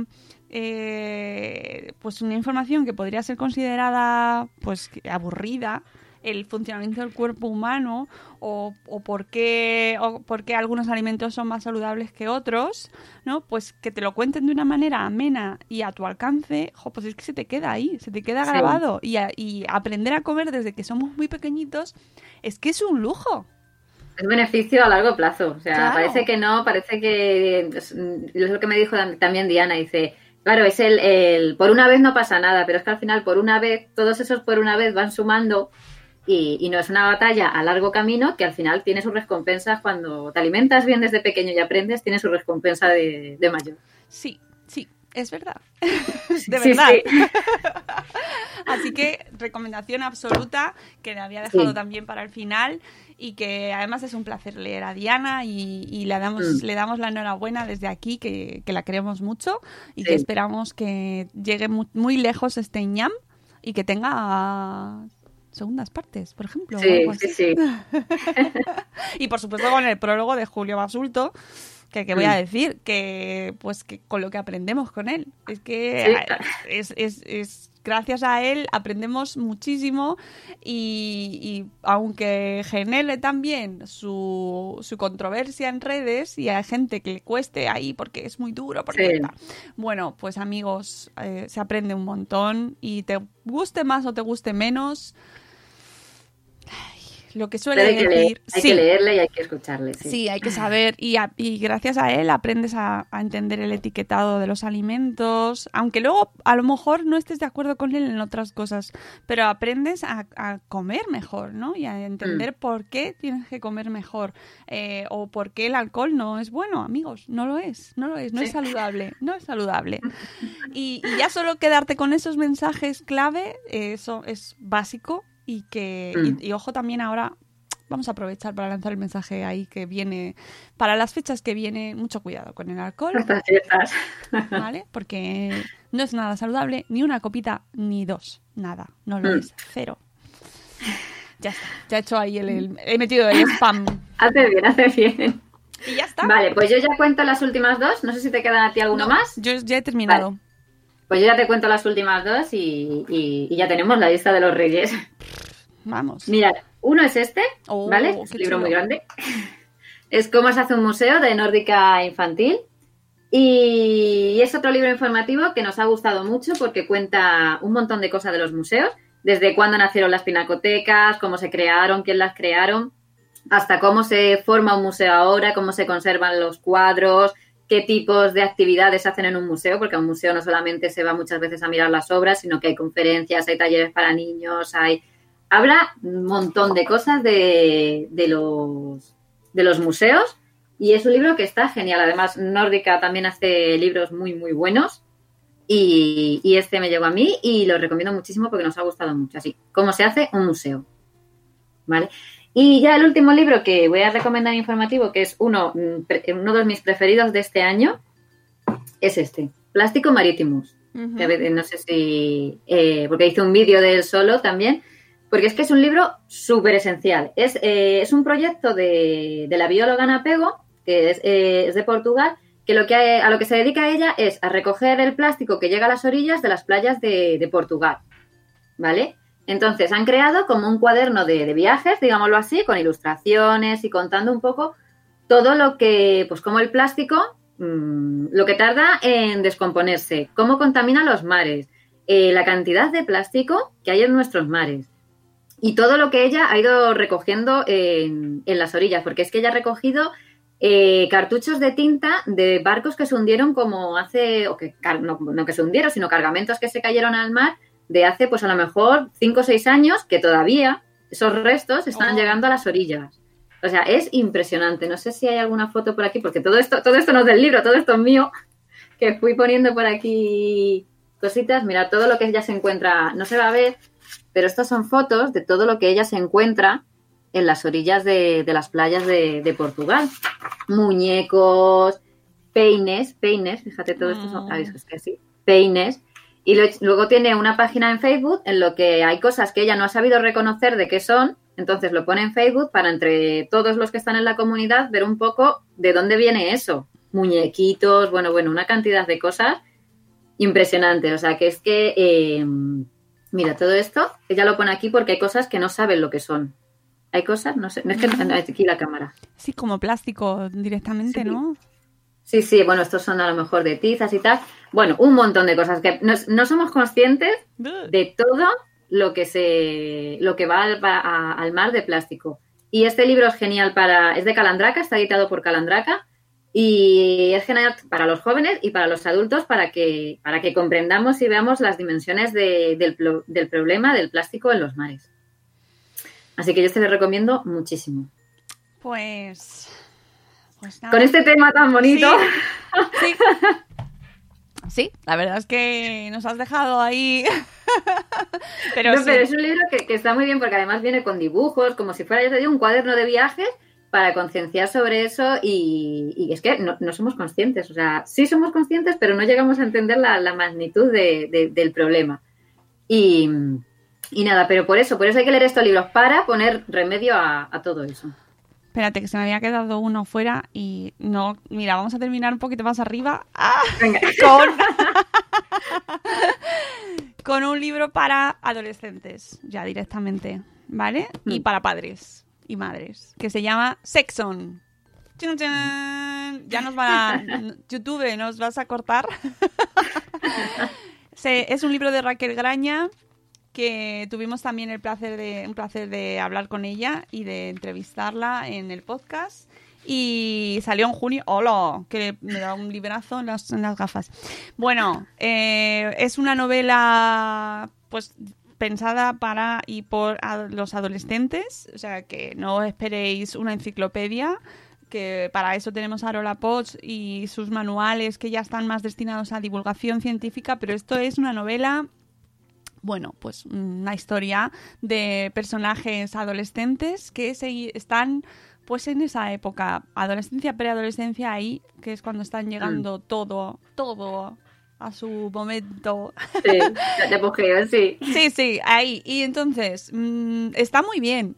pues una información que podría ser considerada pues aburrida, el funcionamiento del cuerpo humano o por qué algunos alimentos son más saludables que otros, ¿no? Pues que te lo cuenten de una manera amena y a tu alcance, pues es que se te queda ahí, se te queda grabado y aprender a comer desde que somos muy pequeñitos es que es un lujo. Es beneficio a largo plazo, o sea, parece que no, parece que es lo que me dijo también Diana, dice, claro, es el por una vez no pasa nada, pero es que al final por una vez, todos esos por una vez van sumando. Y no es una batalla a largo camino que al final tiene sus recompensas cuando te alimentas bien desde pequeño y aprendes, tiene su recompensa de mayor. Sí, es verdad. De verdad. Sí. Así que recomendación absoluta que le había dejado también para el final y que además es un placer leer a Diana y le damos la enhorabuena desde aquí, que la queremos mucho y que esperamos que llegue muy lejos este ñam y que tenga segundas partes, por ejemplo. Sí. Y por supuesto con el prólogo de Julio Basulto, que voy a decir, que pues que con lo que aprendemos con él. Es que es gracias a él aprendemos muchísimo y aunque genere también su controversia en redes y hay gente que le cueste ahí porque es muy duro, bueno, pues amigos, se aprende un montón y te guste más o te guste menos, lo que suele Pero decir. Hay que leerle y hay que escucharle. Sí, sí, hay que saber y gracias a él aprendes a entender el etiquetado de los alimentos, aunque luego a lo mejor no estés de acuerdo con él en otras cosas, pero aprendes a comer mejor, ¿no? Y a entender por qué tienes que comer mejor o por qué el alcohol no es bueno, amigos, no lo es, no es saludable, no es saludable. Y ya solo quedarte con esos mensajes clave, eso es básico y y ojo también ahora. Vamos a aprovechar para lanzar el mensaje ahí que viene, para las fechas que viene, mucho cuidado con el alcohol. Estas fiestas. ¿Vale? Porque no es nada saludable, ni una copita, ni dos. Nada, no lo es, cero. Ya está, ya he hecho ahí he metido el spam. Hace bien. Y ya está. Vale, pues yo ya cuento las últimas dos, no sé si te quedan a ti alguno más. Yo ya he terminado. Vale. Pues yo ya te cuento las últimas dos y ya tenemos la lista de los reyes. Vamos. Mirad, uno es este, ¿vale? Es un libro chulo. muy grande. Es Cómo se hace un museo, de Nórdica Infantil. Y es otro libro informativo que nos ha gustado mucho porque cuenta un montón de cosas de los museos, desde cuándo nacieron las pinacotecas, cómo se crearon, quién las crearon, hasta cómo se forma un museo ahora, cómo se conservan los cuadros, qué tipos de actividades se hacen en un museo, porque a un museo no solamente se va muchas veces a mirar las obras, sino que hay conferencias, hay talleres para niños, habla un montón de cosas de los museos y es un libro que está genial. Además, Nórdica también hace libros muy, muy buenos y este me llegó a mí y lo recomiendo muchísimo porque nos ha gustado mucho. Así, cómo se hace un museo. ¿Vale? Y ya el último libro que voy a recomendar informativo, que es uno de mis preferidos de este año, es este, Plástico Maritimus. Uh-huh. No sé si... porque hice un vídeo de él solo también. Porque es que es un libro súper esencial. Es un proyecto de la bióloga Ana Pego, que es de Portugal, que a lo que se dedica ella es a recoger el plástico que llega a las orillas de las playas de Portugal. ¿Vale? Entonces han creado como un cuaderno de viajes, digámoslo así, con ilustraciones y contando un poco todo lo que, pues como el plástico, lo que tarda en descomponerse, cómo contamina los mares, la cantidad de plástico que hay en nuestros mares. Y todo lo que ella ha ido recogiendo en las orillas, porque es que ella ha recogido cartuchos de tinta de barcos que se hundieron como hace, no que se hundieron, sino cargamentos que se cayeron al mar de hace pues a lo mejor 5 o 6 años, que todavía esos restos están llegando a las orillas. O sea, es impresionante. No sé si hay alguna foto por aquí, porque todo esto no es del libro, todo esto es mío, que fui poniendo por aquí cositas. Mira, todo lo que ella se encuentra, no se va a ver, pero estas son fotos de todo lo que ella se encuentra en las orillas de las playas de Portugal. Muñecos, peines, fíjate, todo esto son, peines. Y luego tiene una página en Facebook en lo que hay cosas que ella no ha sabido reconocer de qué son, entonces lo pone en Facebook para entre todos los que están en la comunidad ver un poco de dónde viene eso. Muñequitos, bueno, una cantidad de cosas impresionantes. O sea, que es que... mira, todo esto, ella lo pone aquí porque hay cosas que no saben lo que son. Hay cosas, no sé, no es que no, aquí la cámara. Sí, como plástico directamente, sí. ¿No? Sí, bueno, estos son a lo mejor de tizas y tal. Bueno, un montón de cosas que no somos conscientes de todo lo que va al mar de plástico. Y este libro es genial es de Calandraca, está editado por Calandraca y es genial para los jóvenes y para los adultos para que comprendamos y veamos las dimensiones del problema del plástico en los mares. Así que yo te lo recomiendo muchísimo. Pues nada. Con este tema tan bonito. Sí. Sí, la verdad es que nos has dejado ahí. Pero es un libro que está muy bien porque además viene con dibujos, como si fuera, yo te digo, un cuaderno de viajes para concienciar sobre eso y es que no somos conscientes. O sea, sí somos conscientes, pero no llegamos a entender la magnitud del problema. Y nada, pero por eso hay que leer estos libros para poner remedio a todo eso. Espérate, que se me había quedado uno fuera y no... Mira, vamos a terminar un poquito más arriba. ¡Ah! Venga. Con un libro para adolescentes, ya directamente, ¿vale? Y para padres y madres, que se llama Sexon. ¡Chan, chan! Ya nos YouTube nos vas a cortar. Es un libro de Raquel Graña que tuvimos también un placer de hablar con ella y de entrevistarla en el podcast. Y salió en junio. ¡Hola! Que me da un librazo en las gafas. Bueno, es una novela pues pensada para y por los adolescentes. O sea, que no esperéis una enciclopedia, que para eso tenemos a Arola Potts y sus manuales que ya están más destinados a divulgación científica, pero esto es una novela, bueno, pues una historia de personajes adolescentes que están pues en esa época, adolescencia, preadolescencia, ahí, que es cuando están llegando todo a su momento. Sí, de apogeo, sí. Sí, ahí. Y entonces, está muy bien.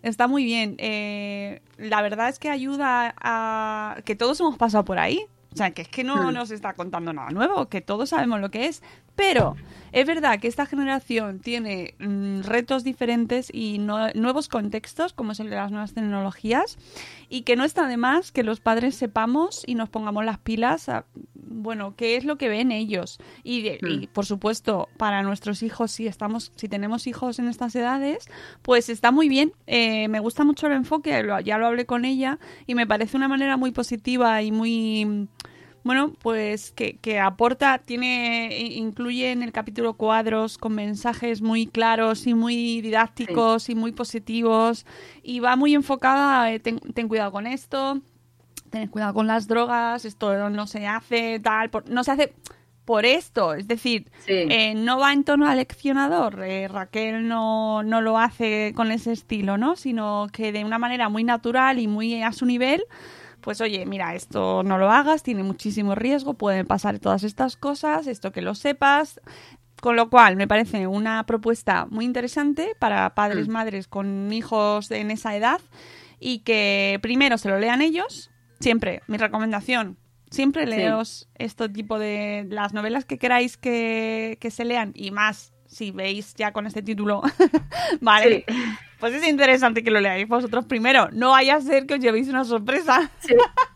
La verdad es que ayuda a que todos hemos pasado por ahí. O sea, que es que no nos está contando nada nuevo, que todos sabemos lo que es. Pero es verdad que esta generación tiene retos diferentes y nuevos contextos, como es el de las nuevas tecnologías, y que no está de más que los padres sepamos y nos pongamos las pilas a, bueno, qué es lo que ven ellos. Y por supuesto, para nuestros hijos, si tenemos hijos en estas edades, pues está muy bien. Me gusta mucho el enfoque, ya lo hablé con ella, y me parece una manera muy positiva y muy... Bueno, pues que aporta, incluye en el capítulo cuadros con mensajes muy claros y muy didácticos y muy positivos, y va muy enfocada, ten cuidado con esto, ten cuidado con las drogas, esto no se hace no se hace por esto, es decir, no va en tono aleccionador, Raquel no lo hace con ese estilo, ¿no? Sino que de una manera muy natural y muy a su nivel. Pues oye, mira, esto no lo hagas, tiene muchísimo riesgo, pueden pasar todas estas cosas, esto que lo sepas. Con lo cual, me parece una propuesta muy interesante para padres, madres con hijos en esa edad, y que primero se lo lean ellos. Siempre, mi recomendación, siempre leos este tipo de las novelas que queráis que se lean, y más si veis ya con este título, vale. Sí. Pues es interesante que lo leáis vosotros primero. No vaya a ser que os llevéis una sorpresa. Sí.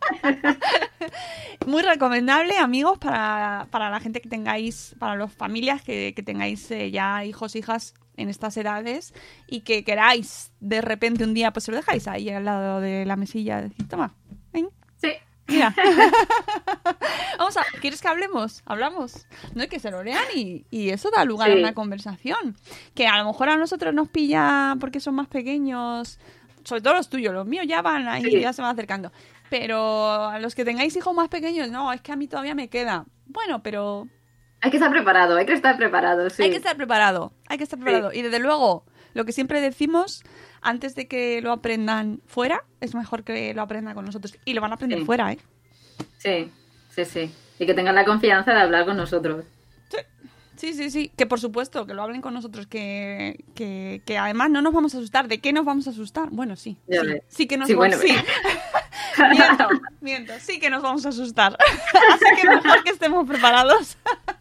Muy recomendable, amigos, para la gente que tengáis, para las familias que tengáis ya hijos, hijas en estas edades, y que queráis de repente un día, pues se lo dejáis ahí al lado de la mesilla. Decir, toma, ven. Sí. Mira. ¿Quieres que hablemos? Hablamos. No hay que se lo lean y eso da lugar a una conversación. Que a lo mejor a nosotros nos pilla porque son más pequeños, sobre todo los tuyos, los míos ya van ahí, ya se van acercando. Pero a los que tengáis hijos más pequeños, no, es que a mí todavía me queda. Bueno, pero... Hay que estar preparado, hay que estar preparado, sí. Hay que estar preparado. Sí. Y desde luego, lo que siempre decimos, antes de que lo aprendan fuera, es mejor que lo aprendan con nosotros. Y lo van a aprender fuera, ¿eh? Sí. Y que tengan la confianza de hablar con nosotros. Sí. Que por supuesto, que lo hablen con nosotros, que además no nos vamos a asustar. ¿De qué nos vamos a asustar? Bueno, sí. Sí que nos vamos a asustar. Miento. Sí que nos vamos a asustar. Así que mejor que estemos preparados.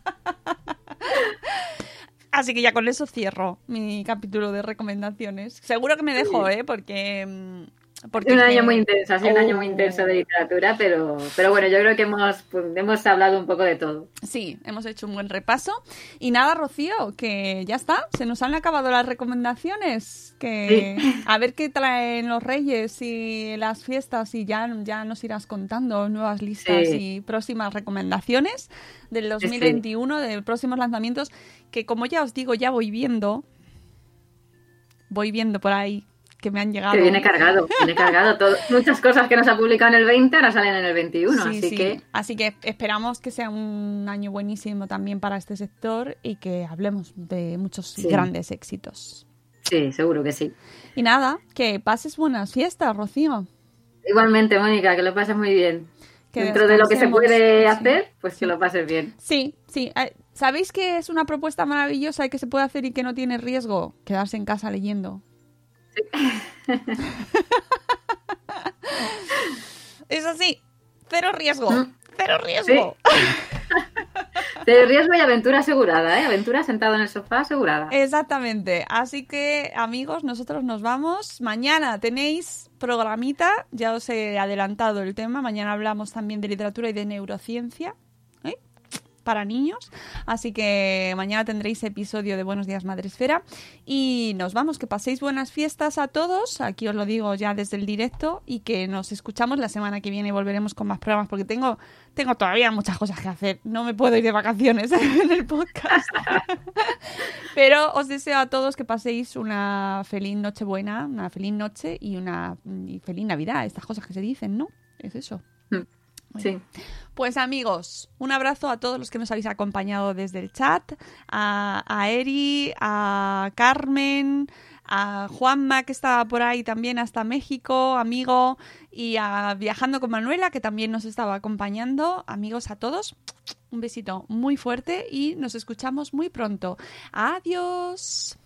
Así que ya con eso cierro mi capítulo de recomendaciones. Seguro que me dejo, porque un año muy intenso, ha sido un año muy intenso de literatura, pero bueno, yo creo que hemos hablado un poco de todo. Sí, hemos hecho un buen repaso. Y nada, Rocío, que ya está, se nos han acabado las recomendaciones. A ver qué traen los Reyes y las fiestas, y ya nos irás contando nuevas listas y próximas recomendaciones del 2021, de próximos lanzamientos, que como ya os digo, ya voy viendo por ahí que me han llegado. Que viene cargado todo. Muchas cosas que nos ha publicado en el 20 ahora salen en el 21, Así que esperamos que sea un año buenísimo también para este sector y que hablemos de muchos grandes éxitos. Sí, seguro que sí. Y nada, que pases buenas fiestas, Rocío. Igualmente, Mónica, que lo pases muy bien. Que dentro de lo que se puede hacer, pues que lo pases bien. Sí. ¿Sabéis que es una propuesta maravillosa y que se puede hacer y que no tiene riesgo? Quedarse en casa leyendo. Sí. Es así, cero riesgo. Sí. Cero riesgo y aventura asegurada, aventura sentado en el sofá asegurada. Exactamente, así que amigos, nosotros nos vamos. Mañana tenéis programita, ya os he adelantado el tema. Mañana hablamos también de literatura y de neurociencia, para niños. Así que mañana tendréis episodio de Buenos Días Madresfera. Y nos vamos, que paséis buenas fiestas a todos. Aquí os lo digo ya desde el directo y que nos escuchamos la semana que viene y volveremos con más programas porque tengo todavía muchas cosas que hacer. No me puedo ir de vacaciones en el podcast. Pero os deseo a todos que paséis una feliz Nochebuena, una feliz noche y una feliz Navidad. Estas cosas que se dicen, ¿no? Es eso. Sí. Pues amigos, un abrazo a todos los que nos habéis acompañado desde el chat, a Eri, a Carmen, a Juanma, que estaba por ahí también hasta México, amigo, y a Viajando con Manuela, que también nos estaba acompañando. Amigos a todos, un besito muy fuerte y nos escuchamos muy pronto. Adiós.